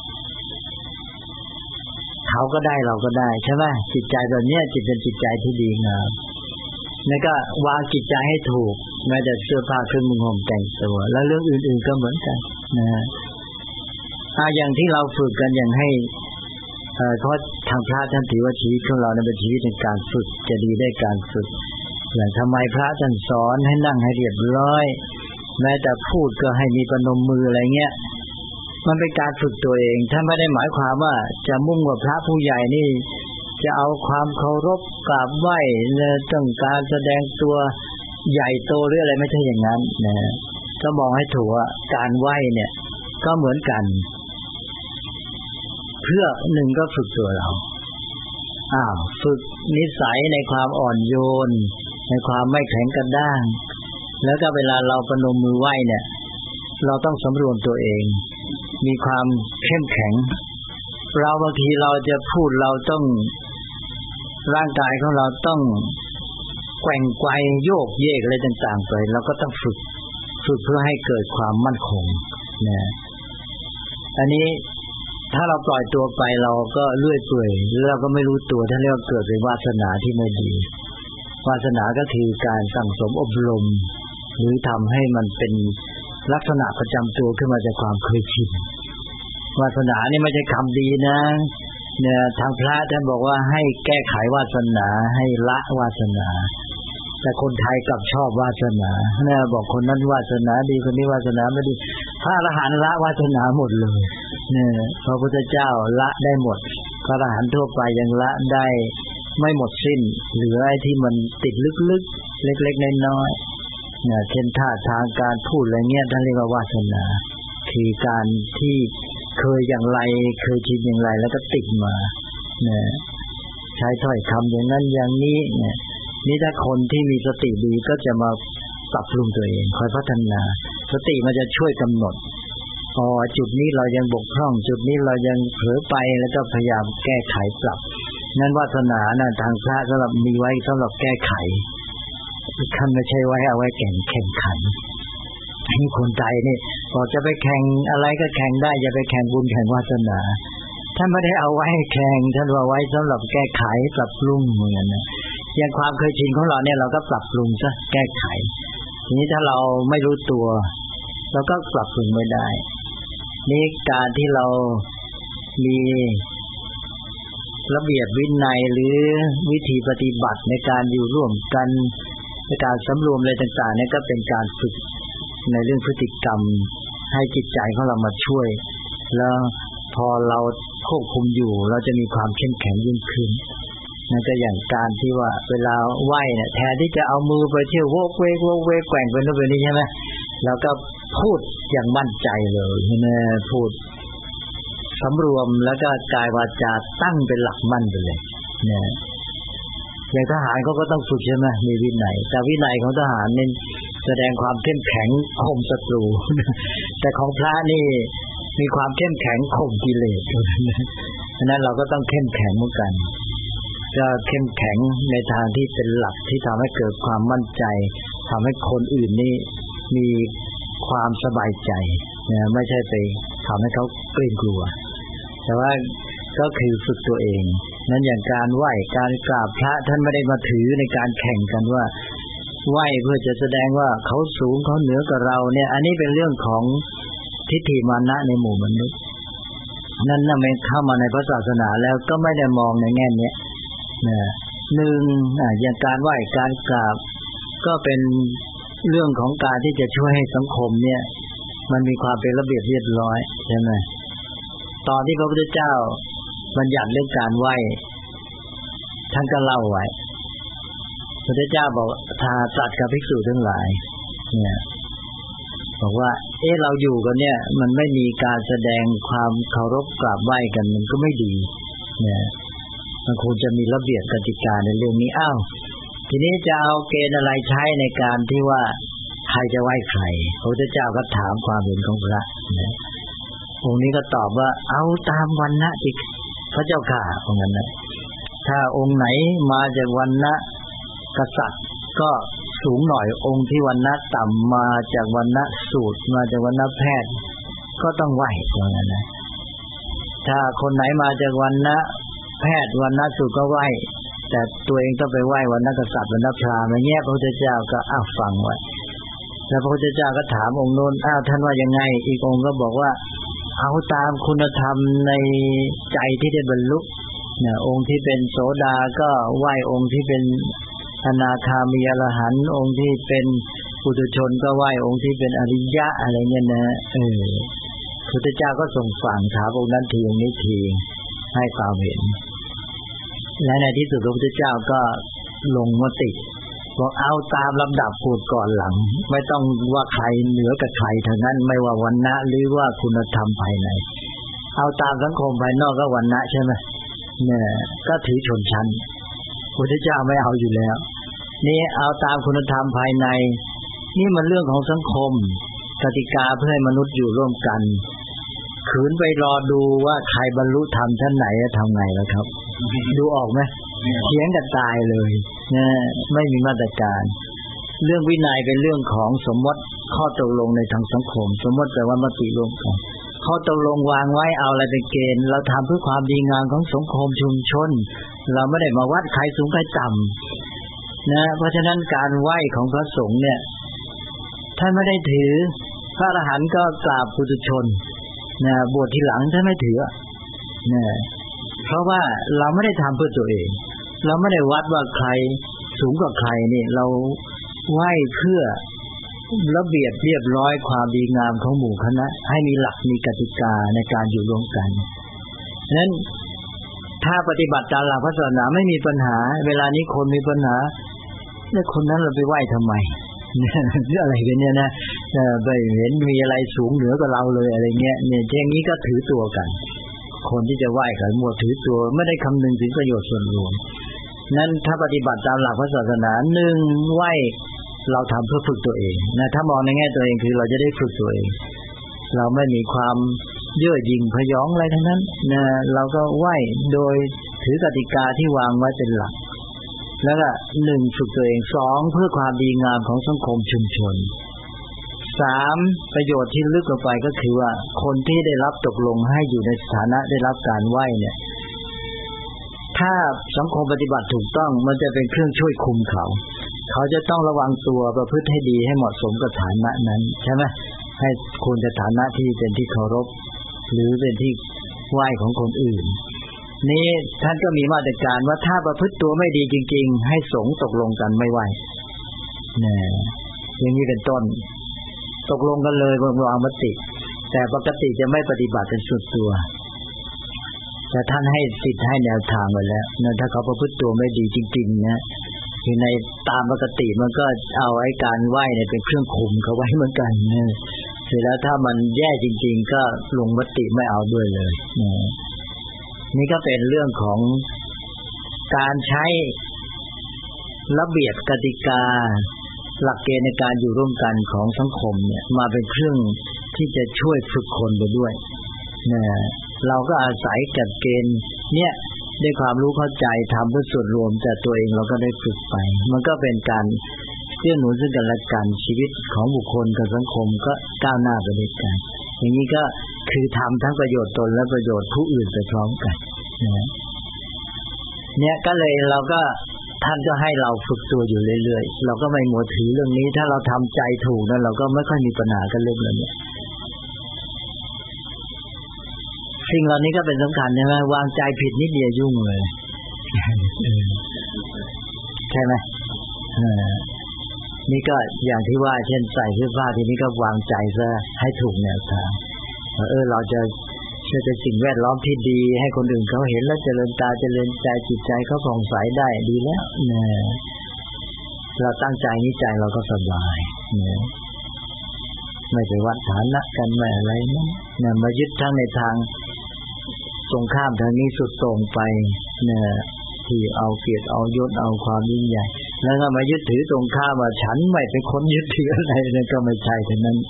S2: เขาก็ได้เราก็ได้ใช่ไหมจิตใจแบบนี้จิตเป็นจิตใจที่ดีงามแล้วก็วางจิตใจให้ถูกแม้แต่เสื้อผ้าเครื่องนุ่งห่มแต่งตัวแล้วเรื่องอื่นๆก็เหมือนกันนะอย่างที่เราฝึกกันอย่างให้เพราะทางพระท่านถือว่าชีวิตของเรานั้นเป็นชีวิตในการฝึกจะดีได้การฝึกอย่างทำไมพระท่านสอนให้นั่งให้เรียบร้อยแม้แต่พูดก็ให้มีประนมมืออะไรเงี้ยมันเป็นการฝึกตัวเองท่านไม่ได้หมายความว่าจะมุ่งว่าพระผู้ใหญ่นี่จะเอาความเคารพกราบไหว้ต้องการแสดงตัวใหญ่โตหรืออะไรไม่ใช่อย่างนั้นนะก็มองให้ถูกว่าการไหว้เนี่ยก็เหมือนกันเพื่อ1ก็ฝึกตัวเราฝึกนิสัยในความอ่อนโยนในความไม่แข็งกระด้างแล้วก็เวลาเราประนมมือไหว้เนี่ยเราต้องสำรวมตัวเองมีความเข้มแข็งเราบางทีเราจะพูดเราต้องร่างกายของเราต้องแกว่งไกวโยกเยกอะไรต่างๆไปเราก็ต้องฝึกเพื่อให้เกิดความมั่นคงนะอันนี้ถ้าเราปล่อยตัวไปเราก็เลื่อยเปื่อยแล้วเราก็ไม่รู้ตัวถ้าเรียกว่าเกิดเป็นวาสนาที่ไม่ดีวาสนาก็คือการสั่งสมอบรมหรือทำให้มันเป็นลักษณะประจำตัวขึ้นมาจากความเคยชินวาสนานี่ไม่ใช่คำดีนะเนี่ยทางพระท่านบอกว่าให้แก้ไขวาสนาให้ละวาสนาแต่คนไทยกลับชอบวาสนาเนี่ยบอกคนนั้นวาสนาดีคนนี้วาสนาไม่ดีพระอรหันต์ละวาสนาหมดเลยเนี่ยพระพุทธเจ้าละได้หมดพระอรหันต์ทั่วไปยังละได้ไม่หมดสิ้นเหลือไอ้ที่มันติดลึกๆเล็กๆน้อยๆเนี่ยเช่นท่าทางการพูดอะไรเงี้ยท่านเรียกว่าวาสนาคือการที่เคยอย่างไรเคยชินอย่างไรแล้วก็ติดมาเนี่ยใช้ถ้อยคำอย่างนั้นอย่างนี้เนี่ยนี่ถ้าคนที่มีสติดีก็จะมาปรับปรุงตัวเองคอยพัฒนาสติมันจะช่วยกำหนดจุดนี้เรายังบกพร่องจุดนี้เรายังเผลอไปแล้วก็พยายามแก้ไขปรับนั้นวาสนาน่ะทางพระสำหรับมีไว้สำหรับแก้ไขท่านไม่ใช่ไว้เอาไว้แข่งขันให้คนใจนี่บอกจะไปแข่งอะไรก็แข่งได้อย่าไปแข่งบุญแข่งวาสนาท่านไม่ได้เอาไว้แข่งท่านว่าไว้สำหรับแก้ไขปรับปรุงเหมือนกันนะอย่างความเคยชินของเราเนี่ยเราก็ปรับปรุงซะแก้ไขทีนี้ถ้าเราไม่รู้ตัวเราก็ปรับปรุงไม่ได้นี่การที่เรามีระเบียบวินัยหรือวิธีปฏิบัติในการอยู่ร่วมกันในการสำรวมอะไรต่างๆนี่ก็เป็นการฝึกในเรื่องพฤติกรรมให้จิตใจของเรามาช่วยแล้วพอเราควบคุมอยู่เราจะมีความเข้มแข็งยิ่งขึ้นนั่นก็อย่างการที่ว่าเวลาไหว้เนี่ยแทนที่จะเอามือไปเที่ยวโวกเวกแกว่งไปโน่นไปนี่ใช่ไหมแล้วก็พูดอย่างมั่นใจเลยนะพูดสำรวมแล้วก็กายวาจาตั้งเป็นหลักมั่นไปเลยเนี่ยอย่างทหารเขาก็ต้องฝึกใช่ไหมมีวินัยแต่วินัยของทหารนี่แสดงความเข้มแข็งข่มศัตรูแต่ของพระนี่มีความเข้มแข็งข่มกิเลสฉะนั้นเราก็ต้องเข้มแข็งเหมือนกันก็เข้มแข็งในทางที่เป็นหลักที่ทำให้เกิดความมั่นใจทำให้คนอื่นนี่มีความสบายใจนะไม่ใช่ไปทำให้เขาเกรงกลัวแต่ว่าก็คือฝึกตัวเองนั้นอย่างการไหว้การกราบพระท่านไม่ได้มาถือในการแข่งกันว่าไหว้เพื่อจะแสดงว่าเขาสูงเขาเหนือกว่าเราเนี่ยอันนี้เป็นเรื่องของทิฏฐิมานะในหมู่มนุษย์นั่นน่ะไม่เข้ามาในพระศาสนาแล้วก็ไม่ได้มองในแง่นี้นะหนึ่งอย่างการไหว้การกราบก็เป็นเรื่องของการที่จะช่วยให้สังคมเนี่ยมันมีความเป็นระเบียบเรียบร้อยใช่ไหมตอนที่พระพุทธเจ้าบัญญัติเรื่องการไหว้ท่านก็เล่าไว้พระพุทธเจ้าบอกถ้าตรัสกับภิกษุทั้งหลายเนี่ยบอกว่าเราอยู่กันเนี่ยมันไม่มีการแสดงความเคารพกราบไหว้กันมันก็ไม่ดีเนี่ยมันควรจะมีระเบียบกติกาในเรื่องนี้ทีนี้จะเอาเกณฑ์อะไรใช้ในการที่ว่าใครจะไหว้ใครพระพุทธเจ้าก็ถามความเห็นของพระนะองค์นี้ก็ตอบว่าเอาตามวรรณะสิพระเจ้าค่ะของนั้นนะถ้าองค์ไหนมาจากวรรณะกษัตริย์ก็สูงหน่อยองค์ที่วรรณะต่ำมาจากวรรณะสูตรมาจากวรรณะแพทย์ก็ต้องไหว้ของนั้นนะถ้าคนไหนมาจากวรรณะแพทย์วรรณะสูตรก็ไหว้แต่ตัวเองต้องไปไหว้วรรณะกษัตริย์วรรณะพราหมณ์อย่างเงี้ยพระพุทธเจ้าก็ฟังไว้แล้วพระพุทธเจ้าก็ถามองค์โน้นท่านว่ายังไงอีกองค์ก็บอกว่าเอาตามคุณธรรมในใจที่ได้บรรลุเนี่ยองค์ที่เป็นโสดาก็ไหว้องค์ที่เป็นอนาคามีอรหันต์องค์ที่เป็นปุถุชนก็ไหว้องค์ที่เป็นอริยะอะไรเงี้ยนะพระพุทธเจ้าก็ทรงฟังถามองค์นั้นทีองค์นี้ทีให้ความเห็นและในที่สุดพระพุทธเจ้าก็ลงมติบอกเอาตามลำดับพูดก่อนหลังไม่ต้องว่าใครเหนือกับใครทั้งนั้นไม่ว่าวรรณะหรือว่าคุณธรรมภายในเอาตามสังคมภายนอกก็วรรณะใช่ไหมเนี่ยก็ถือชนชั้นพระพุทธเจ้าไม่เอาอยู่แล้วนี่เอาตามคุณธรรมภายในนี่มันเรื่องของสังคมกติกาเพื่อให้มนุษย์อยู่ร่วมกันขืนไปรอดูว่าใครบรรลุธรรมชั้นไหนจะทำไงแล้วครับดูออกไหมเถียงกันตายเลยนะไม่มีมาตรการเรื่องวินัยเป็นเรื่องของสมมติข้อตกลงในทางสังคมสมมติแปลว่ามติร่วมกันข้อตกลงวางไว้เอาอะไรเป็นเกณฑ์เราทำเพื่อความดีงามของสังคมชุมชนเราไม่ได้มาวัดใครสูงใครต่ำนะเพราะฉะนั้นการไหว้ของพระสงฆ์เนี่ยท่านไม่ได้ถือพระอรหันต์ก็กราบปุถุชนนะบวชทีหลังท่านไม่ถือนะเพราะว่าเราไม่ได้ทำเพื่อตัวเองเราไม่ได้วัดว่าใครสูงกว่าใครนี่เราไหว้เพื่อระเบียบเรียบร้อยความดีงามของหมู่คณะให้มีหลักมีกติกาในการอยู่ร่วมกันฉะนั้นถ้าปฏิบัติตามหลักพระศาสนาไม่มีปัญหาเวลานี้คนมีปัญหาแล้วคนนั้นเราไปไหว้ทำไมอะไรกันเนี่ยนะไปเห็นมีอะไรสูงเหนือกว่าเราเลยอะไรเงี้ยเนี่ยอย่างนี้ก็ถือตัวกันคนที่จะไหว้กันมัวถือตัวไม่ได้คำนึงถึงประโยชน์ส่วนรวมนั้นถ้าปฏิบัติตามหลักพระศาสนา1ไหว้เราทำเพื่อฝึกตัวเองนะถ้ามองในแง่ตัวเองคือเราจะได้ฝึกตัวเองเราไม่มีความเย่อหยิ่งพยองอะไรทั้งนั้นนะเราก็ไหว้โดยถือกติกาที่วางไว้เป็นหลักแล้วก็1ฝึกตัวเอง2เพื่อความดีงามของสังคมชุมชน3ประโยชน์ที่ลึกลงไปก็คือว่าคนที่ได้รับตกลงให้อยู่ในสถานะได้รับการไหว้เนี่ยถ้าสังคมปฏิบัติถูกต้องมันจะเป็นเครื่องช่วยคุมเขาจะต้องระวังตัวประพฤติให้ดีให้เหมาะสมกับฐานะนั้นใช่ไหมให้ควรจะฐานะที่เป็นที่เคารพหรือเป็นที่ไหว้ของคนอื่นนี่ท่านก็มีมาตรการว่าถ้าประพฤติตัวไม่ดีจริงๆให้สงฆ์ตกลงกันไม่ไหว้เนี่ยอย่างนี้เป็นต้นตกลงกันเลยวางมติแต่ปกติจะไม่ปฏิบัติเป็นส่วนตัวแต่ท่านให้สิทธิ์ให้แนวทางไว้แล้วนะถ้าเขาประพฤติตัวไม่ดีจริงๆนะคือในตามปกติมันก็เอาไอ้การไหว้เนี่ยเป็นเครื่องคุมเขาไว้เหมือนกันนะเสร็จแล้วถ้ามันแย่จริงๆก็ลงมติไม่เอาด้วยเลยนี่ก็เป็นเรื่องของการใช้ระเบียบกติกาหลักเกณฑ์ในการอยู่ร่วมกันของสังคมเนี่ยมาเป็นเครื่องที่จะช่วยฝึกคนไปด้วยเนี่ยเราก็อาศัยกับเกณฑ์เนี่ยได้ความรู้เข้าใจทำเพื่อส่วนรวมแต่ตัวเองเราก็ได้ฝึกไปมันก็เป็นการเกื้อหนุนซึ่งกันและกันชีวิตของบุคคลกับสังคมก็ก้าวหน้าไปด้วยกันอย่างนี้ก็คือทำทั้งประโยชน์ตนและประโยชน์ผู้อื่นไปพร้อมกันเนี่ยก็เลยเราก็ท่านก็ให้เราฝึกตัวอยู่เรื่อยๆเราก็ไม่มัวถือเรื่องนี้ถ้าเราทำใจถูกนั้นเราก็ไม่ค่อยมีปัญหากันเรื่องนี้สิ่งเหล่านี้ก็เป็นสำคัญใช่ไหมวางใจผิดนิดเดียวยุ่งเลยใช่ไหมนี่ก็อย่างที่ว่าเช่นใส่เสื้อผ้าทีนี้ก็วางใจซะให้ถูกแนวทางเราจะช่วยเป็นสิ่งแวดล้อมที่ดีให้คนอื่นเขาเห็นแล้วเจริญตาเจริญใจจิตใจเขาผ่องใสได้ดีแล้วเนี่ยเราตั้งใจนี้ใจเราก็สบายเนี่ยไม่ไปวัดฐานะกันไม่อะไรนะมายึดทั้งในทางตรงข้ามทางนี้สุดโต่งไปเนี่ยที่เอาเกียรติเอายศเอาความยิ่งใหญ่แล้วก็มายึดถือตรงข้ามว่าฉันไม่เป็นคนยึดถืออะไรนั่นก็ไม่ใช่ทั้งนั้น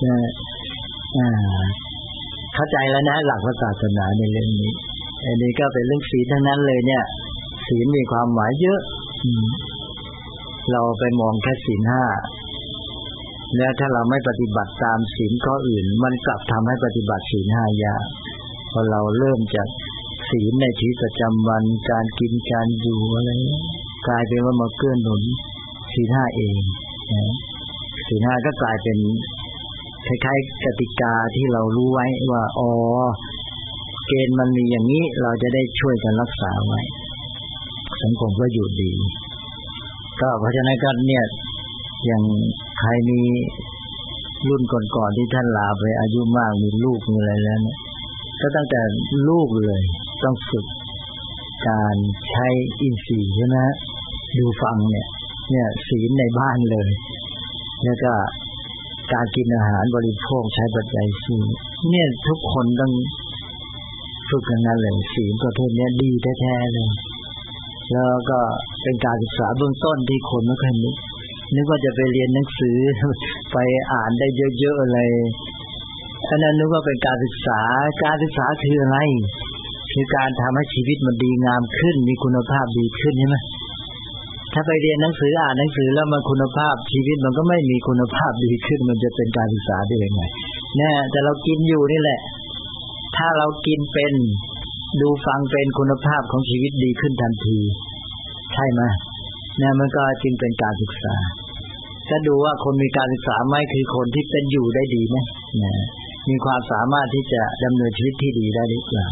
S2: เข้าใจแล้วนะหลักศาสนาในเรื่องนี้อันนี้ก็เป็นเรื่องศีลทั้งนั้นเลยเนี่ยศีลมีความหมายเยอะเราไปมองแค่ศีล5แล้วถ้าเราไม่ปฏิบัติตามศีลข้ออื่นมันกลับทำให้ปฏิบัติศีล5ยากพอเราเริ่มจากศีลในชีวิตประจำวันการกินการอยู่อะไรกลายเป็นว่ามาเกื้อหนุนศีล5เองศีล5ก็กลายเป็นคล้ายๆกติกาที่เรารู้ไว้ว่าเกณฑ์มันมีอย่างนี้เราจะได้ช่วยกันรักษาไว้สังคมก็อยู่ดีก็เพราะฉะนั้นก็เนี่ยอย่างใครมีรุ่นก่อนๆที่ท่านลาไปอายุมากมีลูกมีอะไรแล้วเนี่ยก็ตั้งแต่ลูกเลยต้องฝึกการใช้อินทรีย์ใช่ไหมดูฟังเนี่ยศีลในบ้านเลยแล้วก็การกินอาหารบริโภคใช้ปัจจัยสี่เนี่ยทุกคนต้องฝึกกันนั่นเลยศีลประเภทนี้ดีแท้ๆเลยแล้วก็เป็นการศึกษาเบื้องต้นที่คนไม่เคยนึกว่าจะไปเรียนหนังสือไปอ่านได้เยอะๆอะไรอันนั้นนึกว่าเป็นการศึกษาคืออะไรคือการทำให้ชีวิตมันดีงามขึ้นมีคุณภาพดีขึ้นใช่ไหมถ้าไปเรียนหนังสืออ่านหนังสือแล้วมันคุณภาพชีวิตมันก็ไม่มีคุณภาพดีขึ้นมันจะเป็นการศึกษาได้ยังไงเนี่ยแต่เรากินอยู่นี่แหละถ้าเรากินเป็นดูฟังเป็นคุณภาพของชีวิตดีขึ้นทันทีใช่ไหมเนี่ยมันก็จึงเป็นการศึกษาจะดูว่าคนมีการศึกษาไหมคือคนที่เป็นอยู่ได้ดีไหมมีความสามารถที่จะดำเนินชีวิตที่ดีได้หรือเปล่า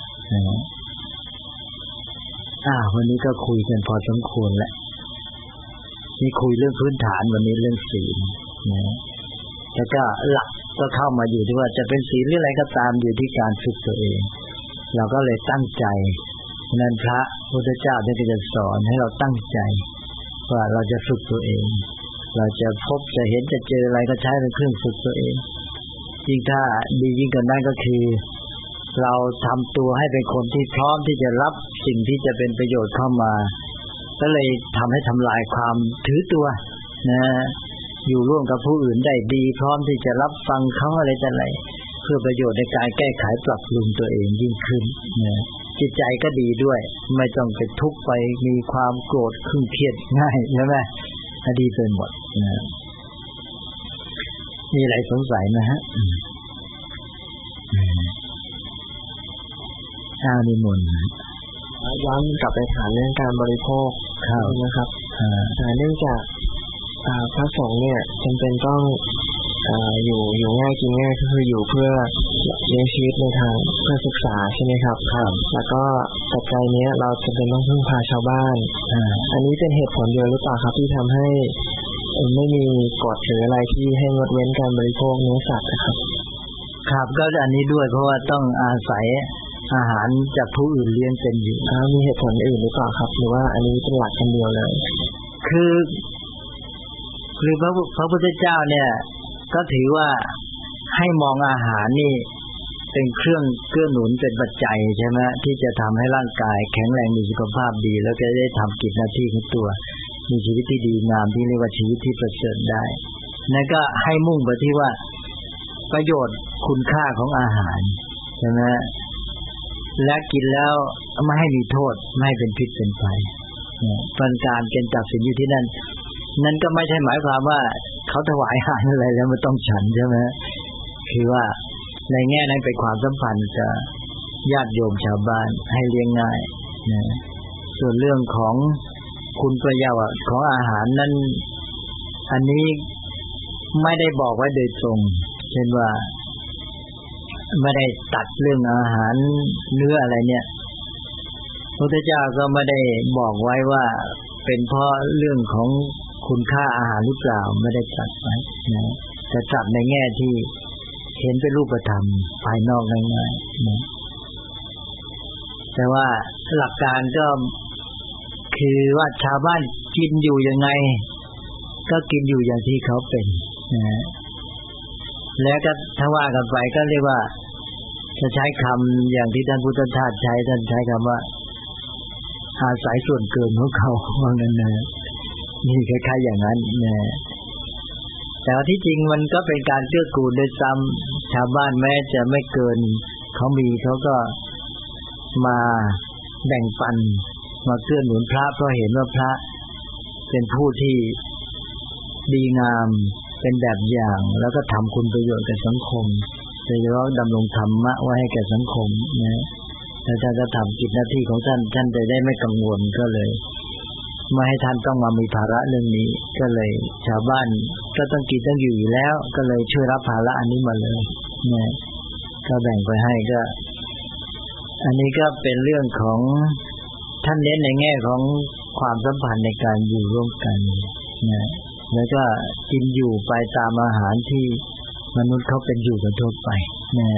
S2: วันนี้ก็คุยกันพอสมควรแล้วนี่คุยเรื่องพื้นฐานวันนี้เรื่องศีลแล้วก็หลักก็เข้ามาอยู่ที่ว่าจะเป็นศีลหรืออะไรก็ตามอยู่ที่การฝึกตัวเองเราก็เลยตั้งใจนั้นพระพุทธเจ้าได้จะสอนให้เราตั้งใจว่าเราจะฝึกตัวเองเราจะพบจะเห็นจะเจออะไรก็ใช้เป็นเครื่องฝึกตัวเองยิ่งถ้าดียิ่งกว่านั้นก็คือเราทำตัวให้เป็นคนที่พร้อมที่จะรับสิ่งที่จะเป็นประโยชน์เข้ามาก็เลยทำให้ทำลายความถือตัวนะอยู่ร่วมกับผู้อื่นได้ดีพร้อมที่จะรับฟังเขาอะไรต่ออะไรเพื่อประโยชน์ในการแก้ไขปรับปรุงตัวเองยิ่งขึ้นนะจิตใจก็ดีด้วยไม่ต้องไปทุกข์ไปมีความโกรธเครียดง่ายใช่ไหมดีไปหมดนะมีอะไรสงสัยนะฮะนิมนต์
S3: ย้อนกลับไปถามเรื่องการบริโภคนะครับเนื่องจากพระสงฆ์เนี่ยจำเป็นต้องอยู่ง่ายกินง่ายก็คืออยู่เพื่อเลี้ยงชีวิตในทางเพื่อศึกษาใช่ไหมครับแล้วก็ปัจจัยนี้เราจำเป็นต้องพึ่งพาชาวบ้านอันนี้เป็นเหตุผลเดียวหรือเปล่าครับที่ทำให้ไม่มีกฎหรืออะไรที่ให้งดเว้นการบริโภคเนื้อสัตว์นะครับ
S2: ครับก็อันนี้ด้วยเพราะว่าต้องอาศัยอาหารจากผู้อื่นเลี้ยงเป็นอยู่
S3: มีเหตุผลอื่นหรือเปล่าครับหรือว่าอันนี้เป็นหลักกันเดียวเลย
S2: คือพระพุทธเจ้าเนี่ยก็ถือว่าให้มองอาหารนี่เป็นเครื่องเกื้อหนุนเป็นปัจจัยใช่ไหมที่จะทำให้ร่างกายแข็งแรงมีสุขภาพดีแล้วก็ได้ทำกิจหน้าที่ของตัวมีชีวิตที่ดีงามที่เรียกว่าชีวิตที่ประเสริฐได้นั่นก็ให้มุ่งไปที่ว่าประโยชน์คุณค่าของอาหารใช่ไหมและกินแล้วไม่ให้มีโทษไม่ให้เป็นพิษเป็นภัยเป็นการเกณฑ์ตัดสินอยู่ที่นั่นก็ไม่ใช่หมายความว่าเขาถวายอาหารอะไรแล้วมันต้องฉันใช่ไหมคือว่าในแง่นั้นเป็นความสัมพันธ์กับญาติโยมชาวบ้านให้เลี้ยงง่ายนะส่วนเรื่องของคุณประโยชน์ของอาหารนั้นอันนี้ไม่ได้บอกไว้โดยตรงเช่นว่าไม่ได้ตัดเรื่องอาหารเนื้ออะไรเนี่ยพระพุทธเจ้าก็ไม่ได้บอกไว้ว่าเป็นเพราะเรื่องของคุณค่าอาหารหรือเปล่าไม่ได้ตัดไว้นะแต่ตัดในแง่ที่เห็นเป็นรูปธรรมภายนอกง่ายๆนะแต่ว่าหลักการก็คือว่าชาวบ้านกินอยู่ยังไงก็กินอยู่อย่างที่เขาเป็นนะแล้วก็ถ้าว่ากันไปก็เรียกว่าจะใช้คำอย่างที่ท่านพุทธทาสใช้ท่านใช้คำว่าอาศัยส่วนเกินของเขาว่างั้นนะนี่คล้ายๆอย่างนั้นนะแต่ที่จริงมันก็เป็นการเกื้อกูลโดยซ้ำชาวบ้านแม้จะไม่เกินเขามีเขาก็มาแบ่งปันมาเกื้อหนุนพระเพราะเห็นว่าพระเป็นผู้ที่ดีงามเป็นแบบอย่างแล้วก็ทำคุณประโยชน์แก่สังคมโดยเฉพาะดำรงธรรมะไว้ให้แก่สังคมนะแล้วท่านก็ทำกิจหน้าที่ของท่านจะได้ไม่กังวลก็เลยไม่ให้ท่านต้องมามีภาระเรื่องนี้ก็เลยชาวบ้านก็ต้องกินต้องอยู่อยู่แล้วก็เลยช่วยรับภาระอันนี้มาเลยนะก็แบ่งไปให้ก็อันนี้ก็เป็นเรื่องของท่านเน้นในแง่ของความสัมพันธ์ในการอยู่ร่วมกันนะแล้วก็กินอยู่ไปตามอาหารที่มนุษย์เขาเป็นอยู่กันทั่วไปนะ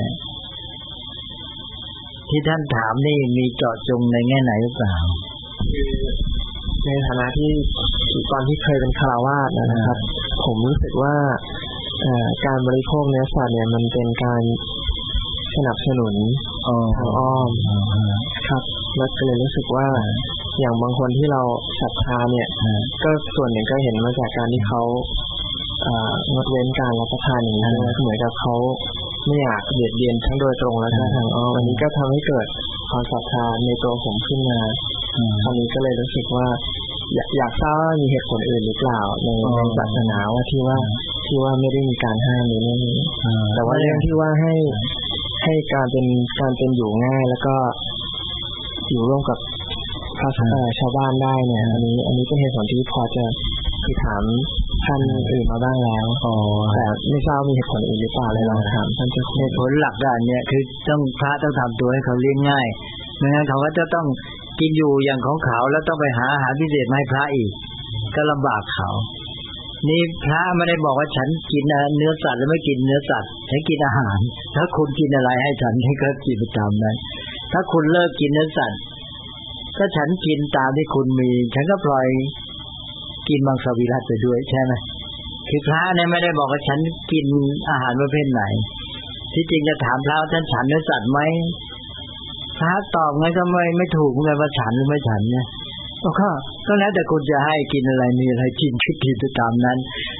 S2: ที่ท่านถามนี่มีเจาะจงในแง่ไหนหรือเปล่า
S3: ในฐานะที่ตอนที่เคยเป็นฆราวาสนะครับผมรู้สึกว่าการบริโภคเนื้อสัตว์เนี่ยมันเป็นการสนับสนุนทางอ้อมครับแล้วก็เลยรู้สึกว่าอย่างบางคนที่เราศรัทธาเนี่ยก็ส่วนหนึ่งก็เห็นมาจากการที่เขางดเว้นการรับประทานอย่างนี้เหมือนกับเขาไม่อยากเบียดเบียนทั้งโดยตรงและทางอ้อมอันนี้ก็ทำให้เกิดความศรัทธาในตัวผมขึ้นมาคราวนี้ก็เลยรู้สึกว่าอยากทราบว่ามีเหตุผลอื่นหรือเปล่าในศาสนาว่าที่ว่าไม่ได้มีการห้ามนี้แต่ว่าเรื่องที่ว่าให้การเป็นอยู่ง่ายแล้วก็อยู่ร่วมกับชาวบ้านได้เนี่ยอันนี้เป็นเหตุผลที่พอจะคือถามท่านอื่นมาบ้างแล้วแต่ไม่ทราบมีเหตุผลอื่นหรือเปล่าเลยลองถามท่านเจ้าคุณ
S2: เหตุผลหลักด้านเนี่ยคือพระต้องทำตัวให้เขาเลี้ยงง่ายไม่งั้นเขาก็จะต้องกินอยู่อย่างของเขาแล้วต้องไปหาอาหารพิเศษมาให้พระอีกก็ลำบากเขานี่พระไม่ได้บอกว่าฉันกินเนื้อสัตว์หรือไม่กินเนื้อสัตว์ฉันกินอาหารถ้าคุณกินอะไรให้ฉันให้ก็กินประจำนั้นถ้าคุณเลิกกินเนื้อสัตว์ก็ฉันกินตามที่คุณมีฉันก็ปล่อยกินมังสวิรัติไปด้วยใช่ไหมคือพระเนี่ยไม่ได้บอกว่าฉันกินอาหารประเภทไหนที่จริงจะถามพระท่านฉันเนื้อสัตว์ไหมพระตอบงั้นก็ไม่ถูกเหมือนกันว่าฉันหรือไม่ฉันเนี่ยก็แล้วแต่คุณจะให้กินอะไรมีอะไรกินคิดตามนั้น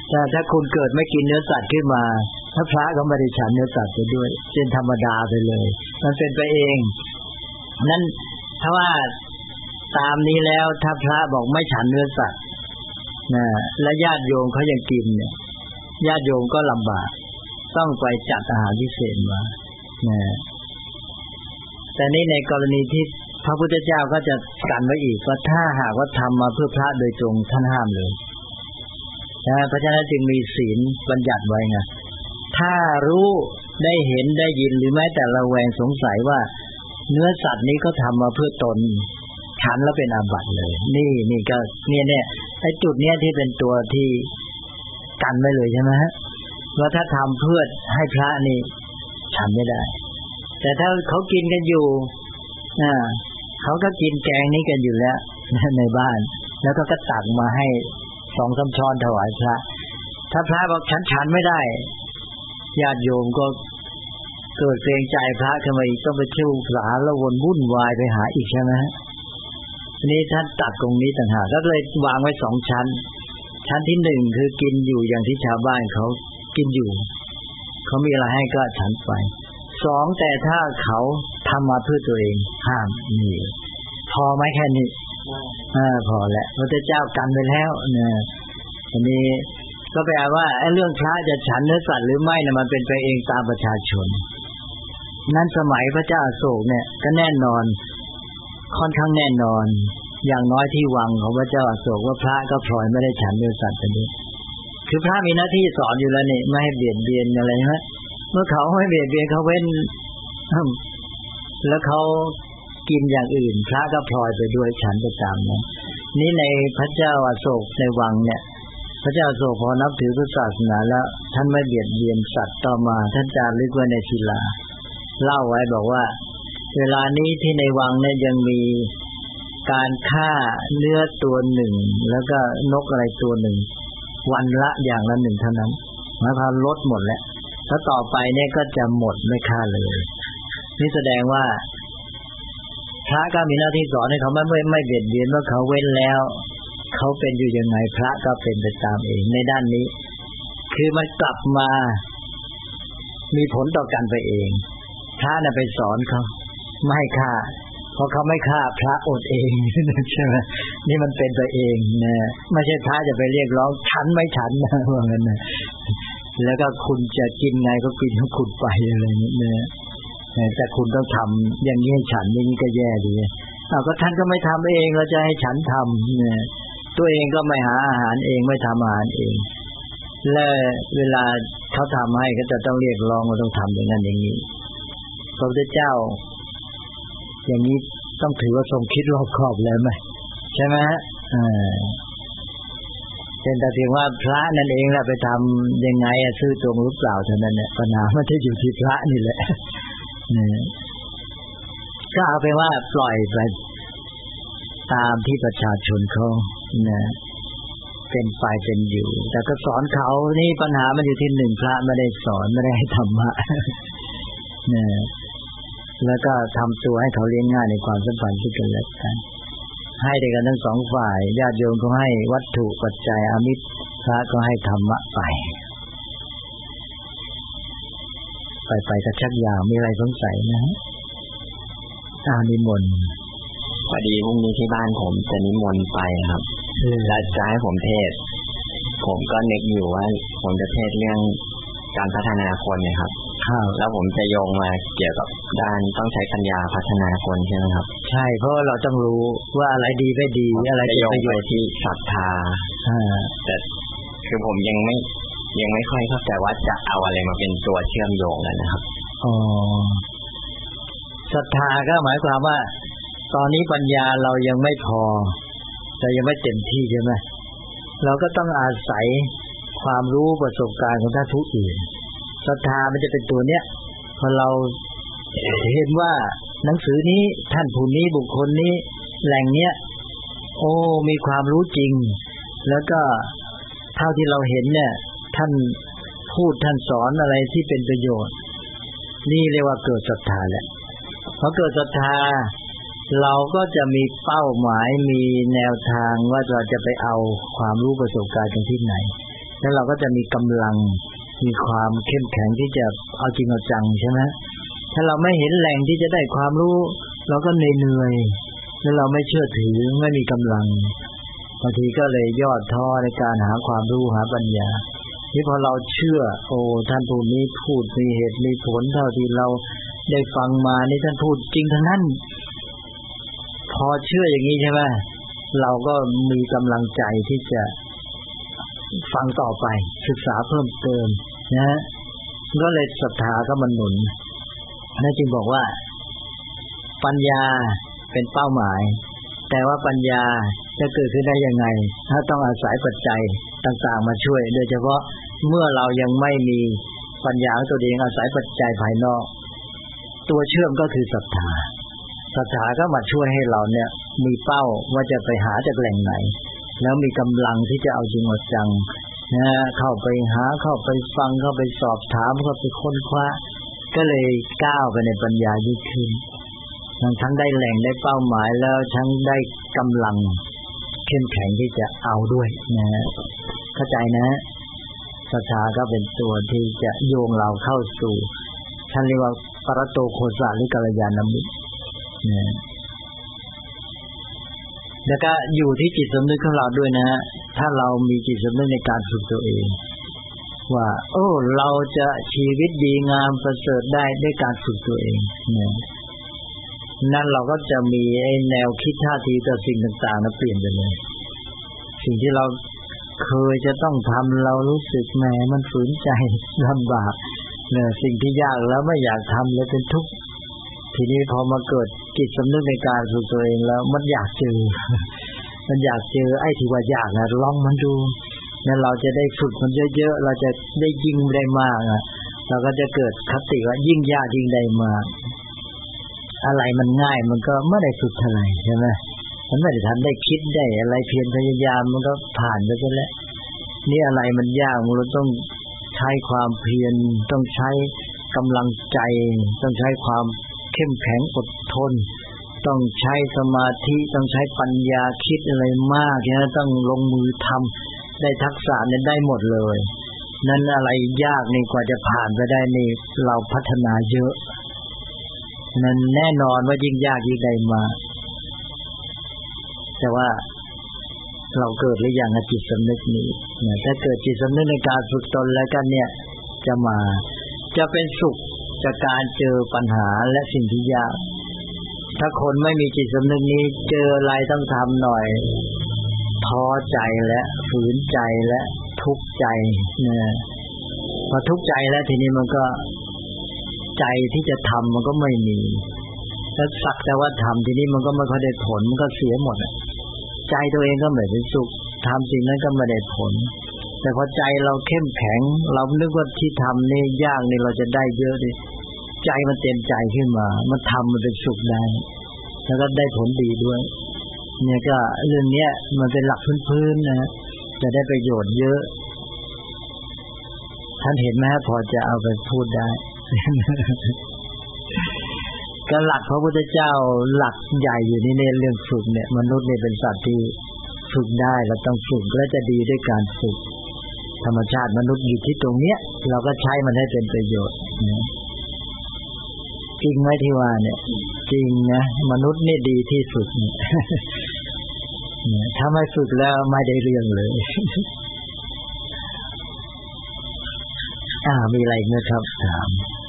S2: แต่ถ้าคุณเกิดไม่กินเนื้อสัตว์ขึ้นมาถ้าพระก็ไม่ได้ฉันเนื้อสัตว์ไปด้วยเป็นธรรมดาไปเลยมันเป็นไปเองนั้นถ้าว่าตามนี้แล้วถ้าพระบอกไม่ฉันเนื้อสัตว์นะและญาติโยมเขายังกินเนี่ยญาติโยมก็ลำบากต้องไปจัดอาหารพิเศษมานะแต่นี้ในกรณีที่พระพุทธเจ้าก็จะกันไว้อีกว่าถ้าหากว่าทำมาเพื่อพระโดยตรงท่านห้ามเลยนะเพราะฉะนั้นจึงมีศีลบัญญัติไว้ไงถ้ารู้ได้เห็นได้ยินหรือแม้แต่ระแวงสงสัยว่าเนื้อสัตว์นี้ก็ทำมาเพื่อตนฉันแล้วเป็นอาบัติเลยนี่ก็เนี่ยไอ้จุดเนี้ยที่เป็นตัวที่กันไว้เลยใช่ไหมฮะว่าถ้าทำเพื่อให้พระนี่ฉันไม่ได้แต่ถ้าเขากินกันอยู่เขาก็กินแกงนี้กันอยู่แล้วในบ้านแล้วก็ตักมาให้2-3 ช้อนถวายพระถ้าพระบอกฉันไม่ได้ญาติโยมก็เกิดเกรงใจพระขึ้นมาอีกต้องไปคิ้วหลาแล้ววนวุ่นวายไปหาอีกใช่ไหมทีนี้ท่านตัดตรงนี้ต่างหากก็เลยวางไว้2 ชั้นที่1คือกินอยู่อย่างที่ชาวบ้านเขากินอยู่เขามีอะไรให้ก็ฉันไป2แต่ถ้าเขาทำมาเพื่อตัวเองห้ามนี่พอไหมแค่นี้พอแล้วพระเจ้ากันไปแล้วเนี่ยทีนี้ก็แปลว่าไอ้เรื่องพระจะฉันเนื้อสัตว์หรือไม่เนี่ยมันเป็นไปเองตามประชาชนนั้นสมัยพระเจ้าอโศกเนี่ยก็แน่นอนค่อนข้างแน่นอนอย่างน้อยที่วังของพระเจ้าอโศกว่าพระก็พลอยไม่ได้ฉันเนื้อสัตว์ตัวนี้คือพระมีหน้าที่สอนอยู่แล้วนี่ไม่ให้เบียดเบียนอะไรใช่ไหมเมื่อเขาไม่เบียดเบียนเขาเว้นแล้วเขากินอย่างอื่นพระก็พลอยไปด้วยฉันไปตามนั้นนี่ในพระเจ้าอโศกในวังเนี่ยพระเจ้าอโศกพอนับถือพุทธศาสนาแล้วท่านไม่เบียดเบียนสัตว์ต่อมาท่านจารึกไว้ในศิลาเล่าไว้บอกว่าเวลานี้ที่ในวังเนี่ยยังมีการฆ่าเนื้อตัวหนึ่งแล้วก็นกอะไรตัวหนึ่งวันละอย่างละ1เท่านั้นหมายความลดหมดแล้วถ้าต่อไปเนี่ยก็จะหมดไม่ฆ่าเลยนี่แสดงว่าพระก็มีหน้าที่สอนให้เขาไม่เบียดเบียนว่าเขาเว้นแล้วเขาเป็นอยู่ยังไงพระก็เป็นไปตามเองในด้านนี้คือมันกลับมามีผลต่อกันไปเองพระน่ะไปสอนเขาไม่ให้ฆ่าเพราะเขาไม่ฆ่าพระอดเองใช่ไหมนี่มันเป็นไปเองนะไม่ใช่พระจะไปเรียกร้องฉันไม่ฉันนะว่างั้นนะแล้วก็คุณจะกินไงก็กินของคุณไปอะไรนี้นะแต่คุณต้องทำอย่างนี้ให้ฉันอย่างนี้ก็แย่ดีก็ท่านก็ไม่ทำเองเราจะให้ฉันทำเนี่ยตัวเองก็ไม่หาอาหารเองไม่ทำอาหารเองและเวลาเขาทำให้ก็จะต้องเรียกร้องว่าต้องทำอย่างนั้นอย่างนี้พระพุทธเจ้าอย่างนี้ต้องถือว่าทรงคิดรอบคอบแล้วไหมใช่ไหมเป็นแต่เพียงว่าพระนั่นเองแหละไปทำยังไงซื่อตรงหรือเปล่าเท่านั้นแหละปัญหามันจะอยู่ที่พระนี่แหละก็เอาไปว่าปล่อยไปตามที่ประชาชนเขาเป็นไปเป็นอยู่แต่ก็สอนเขานี่ปัญหามันอยู่ที่1พระไม่ได้สอนไม่ได้ให้ธรรมะแล้วก็ทำตัวให้เขาเลี้ยงง่ายในความสัมพันธ์ที่กันและกันให้ด้วยกันทั้ง2ฝ่ายญาติโยมก็ให้วัตถุปัจจัยอามิตรพระก็ให้ธรรมะไปกระชักยาวมีอะไรสงสัยนะนิมนต์
S1: พอดีพรุ่งนี้ที่บ้านผมจะนิมนต์ไปครับแล้วจะให้ผมเทศผมก็นึกอยู่ว่าผมจะเทศเรื่องการพัฒนาคนเนี่ยครับแล้วผมจะโยงมาเกี่ยวกับด้านต้องใช้ปัญญาพัฒนาคนใช่ไหมครับ
S2: ใช่เพราะเราต้องรู้ว่าอะไรดีไม่ดีอะไร
S1: จะโยงไปที่ศรัทธาแต่คือผมยังไม่ค่อยเข้าใจว่าจะเอาอะไรมาเป็นตัวเชื่อมโยงกันนะครับ
S2: ศรัทธาก็หมายความว่าตอนนี้ปัญญาเรายังไม่พอแต่ยังไม่เต็มที่ใช่ไหมเราก็ต้องอาศัยความรู้ประสบการณ์ของท่านผู้อื่นศรัทธามันจะเป็นตัวเนี้ยพอเราเห็นว่าหนังสือนี้ท่านผู้นี้บุคคลนี้แหล่งเนี้ยมีความรู้จริงแล้วก็เท่าที่เราเห็นเนี่ยท่านพูดท่านสอนอะไรที่เป็นประโยชน์นี่เรียกว่าเกิดศรัทธาแหละพอเกิดศรัทธาเราก็จะมีเป้าหมายมีแนวทางว่าเราจะไปเอาความรู้ประสบการณ์จากที่ไหนแล้วเราก็จะมีกำลังมีความเข้มแข็งที่จะเอาจริงเอาจังใช่ไหมถ้าเราไม่เห็นแหล่งที่จะได้ความรู้เราก็เหนื่อยแล้วเราไม่เชื่อถือไม่มีกำลังบางทีก็เลยย่อท้อในการหาความรู้หาปัญญาที่พอเราเชื่อโอ้ท่านผู้นี้พูดมีเหตุมีผลเท่าที่เราได้ฟังมานี่ท่านพูดจริงทั้งนั้นพอเชื่ออย่างนี้ใช่ไหมเราก็มีกำลังใจที่จะฟังต่อไปศึกษาเพิ่มเติมนะก็เลยศรัทธาก็มันหนุนนั่นจึงบอกว่าปัญญาเป็นเป้าหมายแต่ว่าปัญญาจะเกิดขึ้นได้ยังไงถ้าต้องอาศัยปัจจัยต่างๆมาช่วยโดยเฉพาะเมื่อเรายังไม่มีปัญญาของตัวเองอาศัยปัจจัยภายนอกตัวเชื่อมก็คือศรัทธาก็มาช่วยให้เราเนี่ยมีเป้าว่าจะไปหาจากแหล่งไหนแล้วมีกำลังที่จะเอาจริงเอาจังนะเข้าไปหาเข้าไปฟังเข้าไปสอบถามเข้าไปค้นคว้าก็เลยก้าวไปในปัญญายิ่งขึ้นทั้งได้แหล่งได้เป้าหมายแล้วทั้งได้กำลังเข้มแข็งที่จะเอาด้วยนะเข้าใจนะศรัทธาก็เป็นตัวที่จะโยงเราเข้าสู่ท่านเรียกว่าปรโตโคสะหรือกัลยาณมิตรนะแล้วก็อยู่ที่จิตสำนึกของเราด้วยนะถ้าเรามีจิตสำนึกในการฝึกตัวเองว่าเราจะชีวิตดีงามประเสริฐได้ด้วยการฝึกตัวเองนะนั่นเราก็จะมีแนวคิดท่าทีต่อสิ่งต่างๆนั้นเปลี่ยนไปเลยสิ่งที่เราเคยจะต้องทำเรารู้สึกแหมมันฝืนใจลำบากเนี่ยสิ่งที่ยากแล้วไม่อยากทำเลยเป็นทุกข์ทีนี้พอมาเกิดจิตสำนึกในการฝึกตัวเองแล้วมันอยากเจอไอ้ที่ว่ายากนะลองมันดูแล้วเราจะได้ฝึกมันเยอะๆเราจะได้ยิ่งได้มากเราก็จะเกิดคติว่ายิ่งยากยิ่งได้มากอะไรมันง่ายมันก็ไม่ได้ฝึกเท่าไหร่ใช่ไหมมันไม่ได้ทันได้คิดได้อะไรเพียรพยายามมันก็ผ่านไปซะแล้วนี่อะไรมันยากเราต้องใช้ความเพียรต้องใช้กำลังใจต้องใช้ความเข้มแข็งอดทนต้องใช้สมาธิต้องใช้ปัญญาคิดอะไรมากนะต้องลงมือทำได้ทักษะเนี่ยได้หมดเลยนั้นอะไรยากนี่กว่าจะผ่านไปได้นี่เราพัฒนาเยอะนั้นแน่นอนว่ายิ่งยากยิ่งได้มาแต่ว่าเราเกิดหรือยังจิตสำนึกนี้ถ้าเกิดจิตสำนึกในการฝึกตนแล้วกันเนี่ยจะเป็นสุขจากการเจอปัญหาและสิ่งที่ยากถ้าคนไม่มีจิตสำนึกนี้เจออะไรต้องทำหน่อยท้อใจและฝืนใจและทุกข์ใจเนี่ยพอทุกข์ใจแล้วทีนี้มันก็ใจที่จะทำมันก็ไม่มีแล้วสักแต่ว่าทำทีนี้มันก็ไม่ค่อยได้ผลมันก็เสียหมดใจตัวเองก็ไม่เป็นสุขทำสิ่งนั้นก็ไม่ได้ผลแต่พอใจเราเข้มแข็งเรานึกว่าที่ทำนี่ยากนี่เราจะได้เยอะดิใจมันเต็มใจขึ้นมามันทำมันเป็นสุขได้แล้วก็ได้ผลดีด้วยเนี่ยก็เรื่องนี้มันเป็นหลักพื้นๆนะจะได้ประโยชน์เยอะท่านเห็นไหมพอจะเอาไปพูดได้ ก็หลักพระพุทธเจ้าหลักใหญ่อยู่นี่ในเรื่องฝึกเนี่ยมนุษย์เนี่ยเป็นสัตว์ที่ฝึกได้เราต้องฝึกและจะดีด้วยการฝึกธรรมชาติมนุษย์อยู่ที่ตรงเนี้ยเราก็ใช้มันให้เป็นประโยชน์นะจริงไหมที่ว่าเนี่ยจริงนะมนุษย์นี่ดีที่สุดเนี่ยถ้าไม่ฝึกแล้วไม่ได้เรื่องเลย มีอะไรไหมครับถาม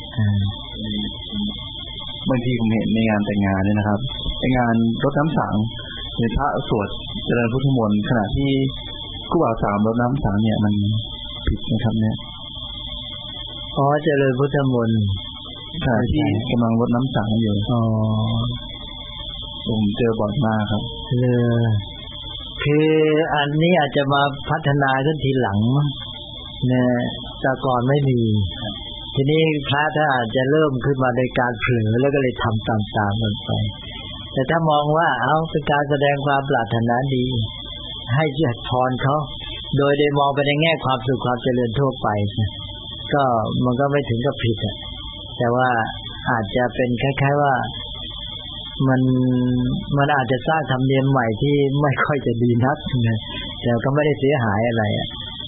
S4: บางทีผมเห็นในงานแต่งงานเนี่ยนะครับในงานรดน้ำสังในพระสวดเจริญพุทธมนต์ขณะที่คู่บ่าวสาวรดน้ำสังเนี่ยมันผิดนะครับเนี่ย
S2: เจริญพุทธมนต์
S4: ขณะที่กำลังรดน้ำสังอยู่ผมเจอบ่อยมากครับ
S2: คืออันนี้อาจจะมาพัฒนาขึ้นทีหลังเนี่ยแต่ก่อนไม่มีทีนี้พระถ้าอาจจะเริ่มขึ้นมาในการเผลอแล้วก็เลยทำตามๆมันไปแต่ถ้ามองว่าเป็นการแสดงความปรารถนาดีให้พรเขาโดยได้มองไปในแง่ความสุขความเจริญทั่วไปก็มันก็ไม่ถึงกับผิดแต่ว่าอาจจะเป็นคล้ายๆว่ามันอาจจะสร้างธรรมเนียมใหม่ที่ไม่ค่อยจะดีนักนะแต่ก็ไม่ได้เสียหายอะไร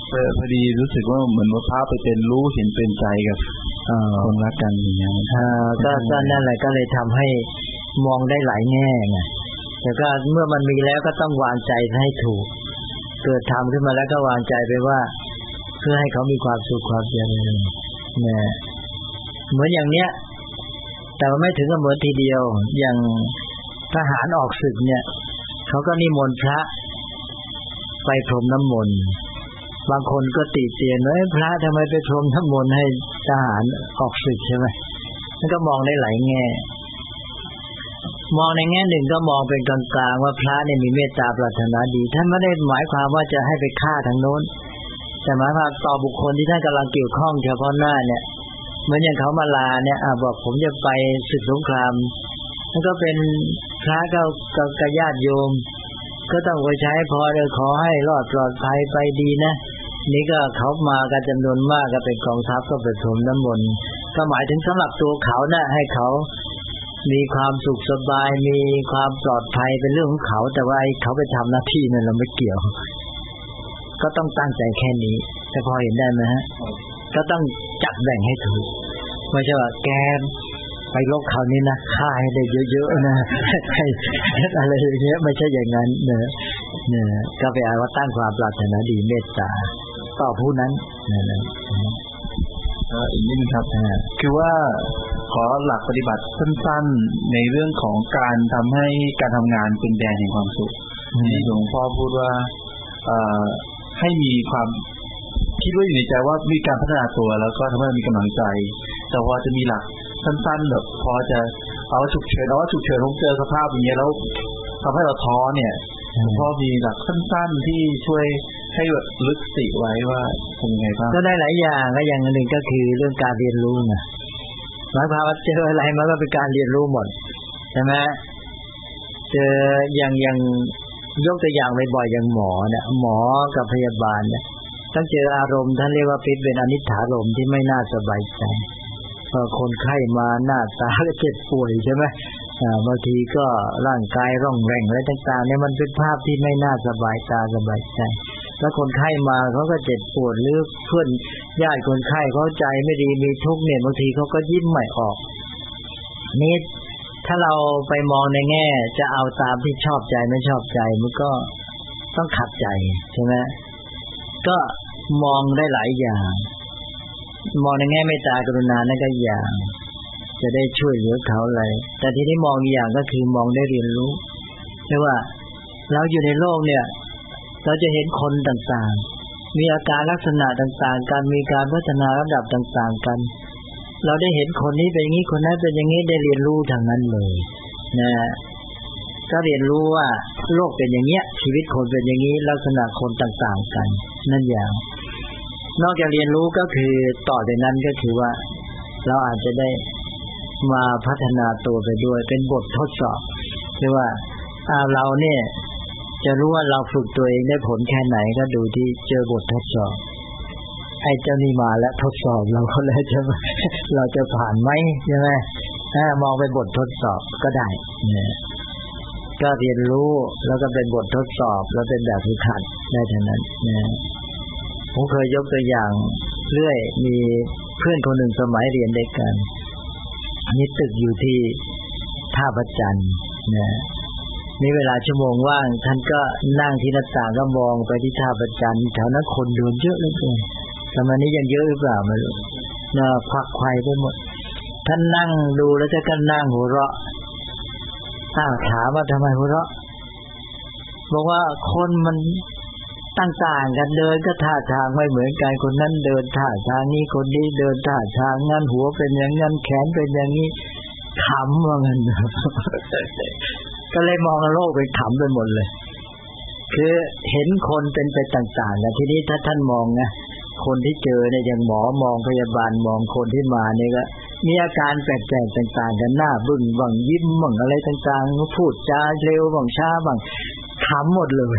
S4: พอดีรู้สึกว่าเหมือนว่าพระไปเป็นรู้เห็นเป็นใจกับคนรักกันอย่างเงี้ย
S2: ก็นั่นแหละก็เลยทำให้มองได้หลายแง่ไงแต่ก็เมื่อมันมีแล้วก็ต้องวางใจให้ถูกเกิดทำขึ้นมาแล้วก็วางใจไปว่าเพื่อให้เขามีความสุขความเจริญเนี่ยเหมือนอย่างเนี้ยแต่ว่าไม่ถึงกับเหมือนทีเดียวอย่างทหารออกศึกเนี่ยเขาก็นิมนต์พระไปพรมน้ำมนต์บางคนก็ติเตียนว่าพระทำไมไปพรมน้ำมนต์ให้ทหารออกศึกใช่ไหมมันก็มองได้หลายแง่มองในแง่หนึ่งก็มองเป็นกลางๆว่าพระเนี่ยมีเมตตาปรารถนาดีท่านไม่ได้หมายความว่าจะให้ไปฆ่าทางโน้นแต่หมายความต่อบุคคลที่ท่านกำลังเกี่ยวข้องเฉพาะหน้าเนี่ยเหมือนอย่างเขามาลาเนี่ยบอกผมจะไปศึกสงครามนั่นก็เป็นพระก็ญาติโยมก็ต้องไปใช้พอขอให้รอดปลอดภัยไปดีนะนี่ก็เขามากันจำนวนมากก็เป็นกองทัพก็ไปพรมน้ำมนต์ก็หมายถึงสำหรับตัวเขานะให้เขามีความสุขสบายมีความปลอดภัยเป็นเรื่องของเขาแต่ว่าเขาไปทำหน้าที่นั่นเราไม่เกี่ยวก็ต้องตั้งใจแค่นี้แต่พอเห็นได้ไหมฮะก็ต้องจัดแบ่งให้ถูกไม่ใช่ว่าแกไปลบเขานี่นะฆ่าให้ได้เยอะๆนะอะไรอย่างเงี้ยไม่ใช่อย่างนั้นเนี่ยก็ไปเอาว่าตั้งความปรารถนาดีเมตตาต่อผู้นั้นนั่น
S4: อีกนิดนึงครับคือว่าขอหลักปฏิบัติสั้นๆในเรื่องของการทำให้การทำงานเป็นแดนแห่งความสุขที่หลวงพ่อพูดว่าให้มีความคิดว่าอยู่ในใจว่ามีการพัฒนาตัวแล้วก็ทำให้มีกำลังใจแต่พอจะมีหลักสั้นๆแบบพอจะเอาฉุกเฉินผมเจอสภาพอย่างเงี้ยแล้วทำให้เราท้อเนี่ยพอมีหลักสั้นๆที่ช่วยให้ลึกสติไว้ว่าเป็นยังไงบ้าง
S2: ก็ได้หลายอย่างและอย่างหนึ่งก็คือเรื่องการเรียนรู้นะหมายความว่าเจออะไรมันก็เป็นการเรียนรู้หมดใช่ไหมเจออย่างยกตัวอย่างบ่อยๆอย่างหมอเนี่ยหมอกับพยาบาลเนี่ยต้องเจออารมณ์ท่านเรียกว่าเป็นอนิจจารมณ์ที่ไม่น่าสบายใจพอคนไข้มาหน้าตาเจ็บป่วยใช่ไหมบางทีก็ร่างกายร่องแรงอะไรต่างๆเนี่ยมันเป็นภาพที่ไม่น่าสบายตาสบายใจแล้วคนไข้มาเขาก็เจ็บปวดหรือเพื่อนญาติคนไข้เขาใจไม่ดีมีทุกข์เนี่ยบางทีเขาก็ยิ้มไม่ออกนี่ถ้าเราไปมองในแง่จะเอาตามที่ชอบใจไม่ชอบใจมันก็ต้องขัดใจใช่ไหมก็มองได้หลายอย่างมองในแง่เมตตากรุณานั่นก็อย่างจะได้ช่วยเหลือเขาอะไรแต่ที่นี้มองอีกอย่างก็คือมองได้เรียนรู้ใช่ว่าเราอยู่ในโลกเนี่ยเราจะเห็นคนต่างๆมีอาการลักษณะต่างๆกันมีการพัฒนาระดับต่างๆกันเราได้เห็นคนนี้เป็นอย่างนี้คนนั้นเป็นอย่างนี้ได้เรียนรู้ทางนั้นเลยนะก็เรียนรู้ว่าโลกเป็นอย่างเงี้ยชีวิตคนเป็นอย่างนี้ลักษณะคนต่างๆกันนั่นอย่างนอกจากเรียนรู้ก็คือต่อจากนั้นก็คือว่าเราอาจจะได้มาพัฒนาตัวไปด้วยเป็นบททดสอบคือว่าเราเนี่ยจะรู้ว่าเราฝึกตัวเองได้ผลแค่ไหนก็ดูที่เจอบททดสอบไอ้เจ้านี่มาแล้วทดสอบเราก็เลยเราจะผ่านไหมใช่ไหมมองเป็นบททดสอบก็ได้เนี่ยก็เรียนรู้แล้วก็เป็นบททดสอบแล้วเป็นแบบฝึกหัดได้ทั้งนั้นนะผมเคยยกตัวอย่างเรื่อยมีเพื่อนคนหนึ่งสมัยเรียนด้วยกันนี่ตึกอยู่ที่ท่าพระจันทร์นะมีเวลาชั่วโมงว่างท่านก็นั่งที่หน้าต่างก็มองไปที่ท่าพระจันทร์แถวนั้นคนเดินเยอะเหลือเกินสมัยนี้ยังเยอะหรือเปล่าไม่รู้น่าควักไขว่ไปหมดท่านนั่งดูแล้วก็นั่งหัวเราะถามว่าทำไมหัวเราะบอกว่าคนมันต่างๆกันเดินก็ท่าทางไม่เหมือนกันคนนั้นเดินท่าทางนี้คนนี้เดินท่าทางงั้นหัวเป็นอย่างนั้นแขนเป็นอย่างนี้ขำว่างั้นก็เลยมองโลกเป็นขำไปหมดเลยคือเห็นคนเป็นไปต่างๆนะทีนี้ถ้าท่านมองนะคนที่เจอเนี่ยอย่างหมอมองพยาบาลมองคนที่มาเนี่ยก็มีอาการแปลกๆต่างๆกันหน้าบึ้งบ้างยิ้มบ้างอะไรต่างๆพูดจาเร็วบ้างช้าบ้างขำหมดเลย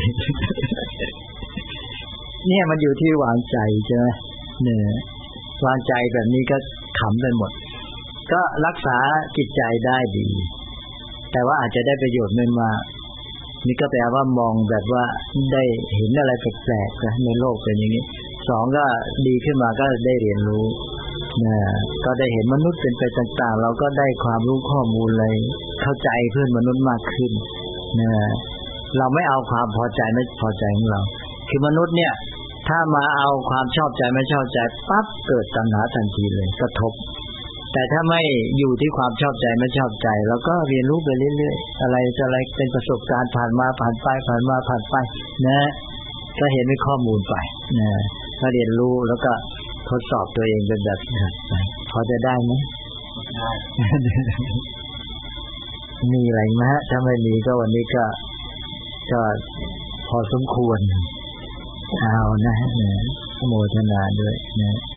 S2: เนี่ยมันอยู่ที่วางใจใช่ไหมเนี่ยวางใจแบบนี้ก็ขำไปหมดก็รักษาจิตใจได้ดีแต่ว่าอาจจะได้ประโยชน์ไม่มากนี่ก็แปลว่ามองแบบว่าได้เห็นอะไรแปลกๆในโลกเป็นอย่างนี้สองก็ดีขึ้นมาก็ได้เรียนรู้นะก็ได้เห็นมนุษย์เป็นไปต่างๆเราก็ได้ความรู้ข้อมูลเลยเข้าใจเพื่อนมนุษย์มากขึ้นนะเราไม่เอาความพอใจไม่พอใจของเราคือมนุษย์เนี่ยถ้ามาเอาความชอบใจไม่ชอบใจปั๊บเกิดตัณหาทันทีเลยกระทบแต่ถ้าไม่อยู่ที่ความชอบใจไม่ชอบใจเราก็เรียนรู้ไปเรื่อยๆอะไรเป็นประสบการณ์ผ่านมาผ่านไปผ่านมาผ่านไปนะก็เห็นเป็นข้อมูลไปนะก็เรียนรู้แล้วก็ทดสอบตัวเองเป็นแบบพอจะได้ไหมได้มีอะไรไหมฮะถ้าไม่มีก็วันนี้ก็พอสมควรเอานะโมทนาด้วยนะ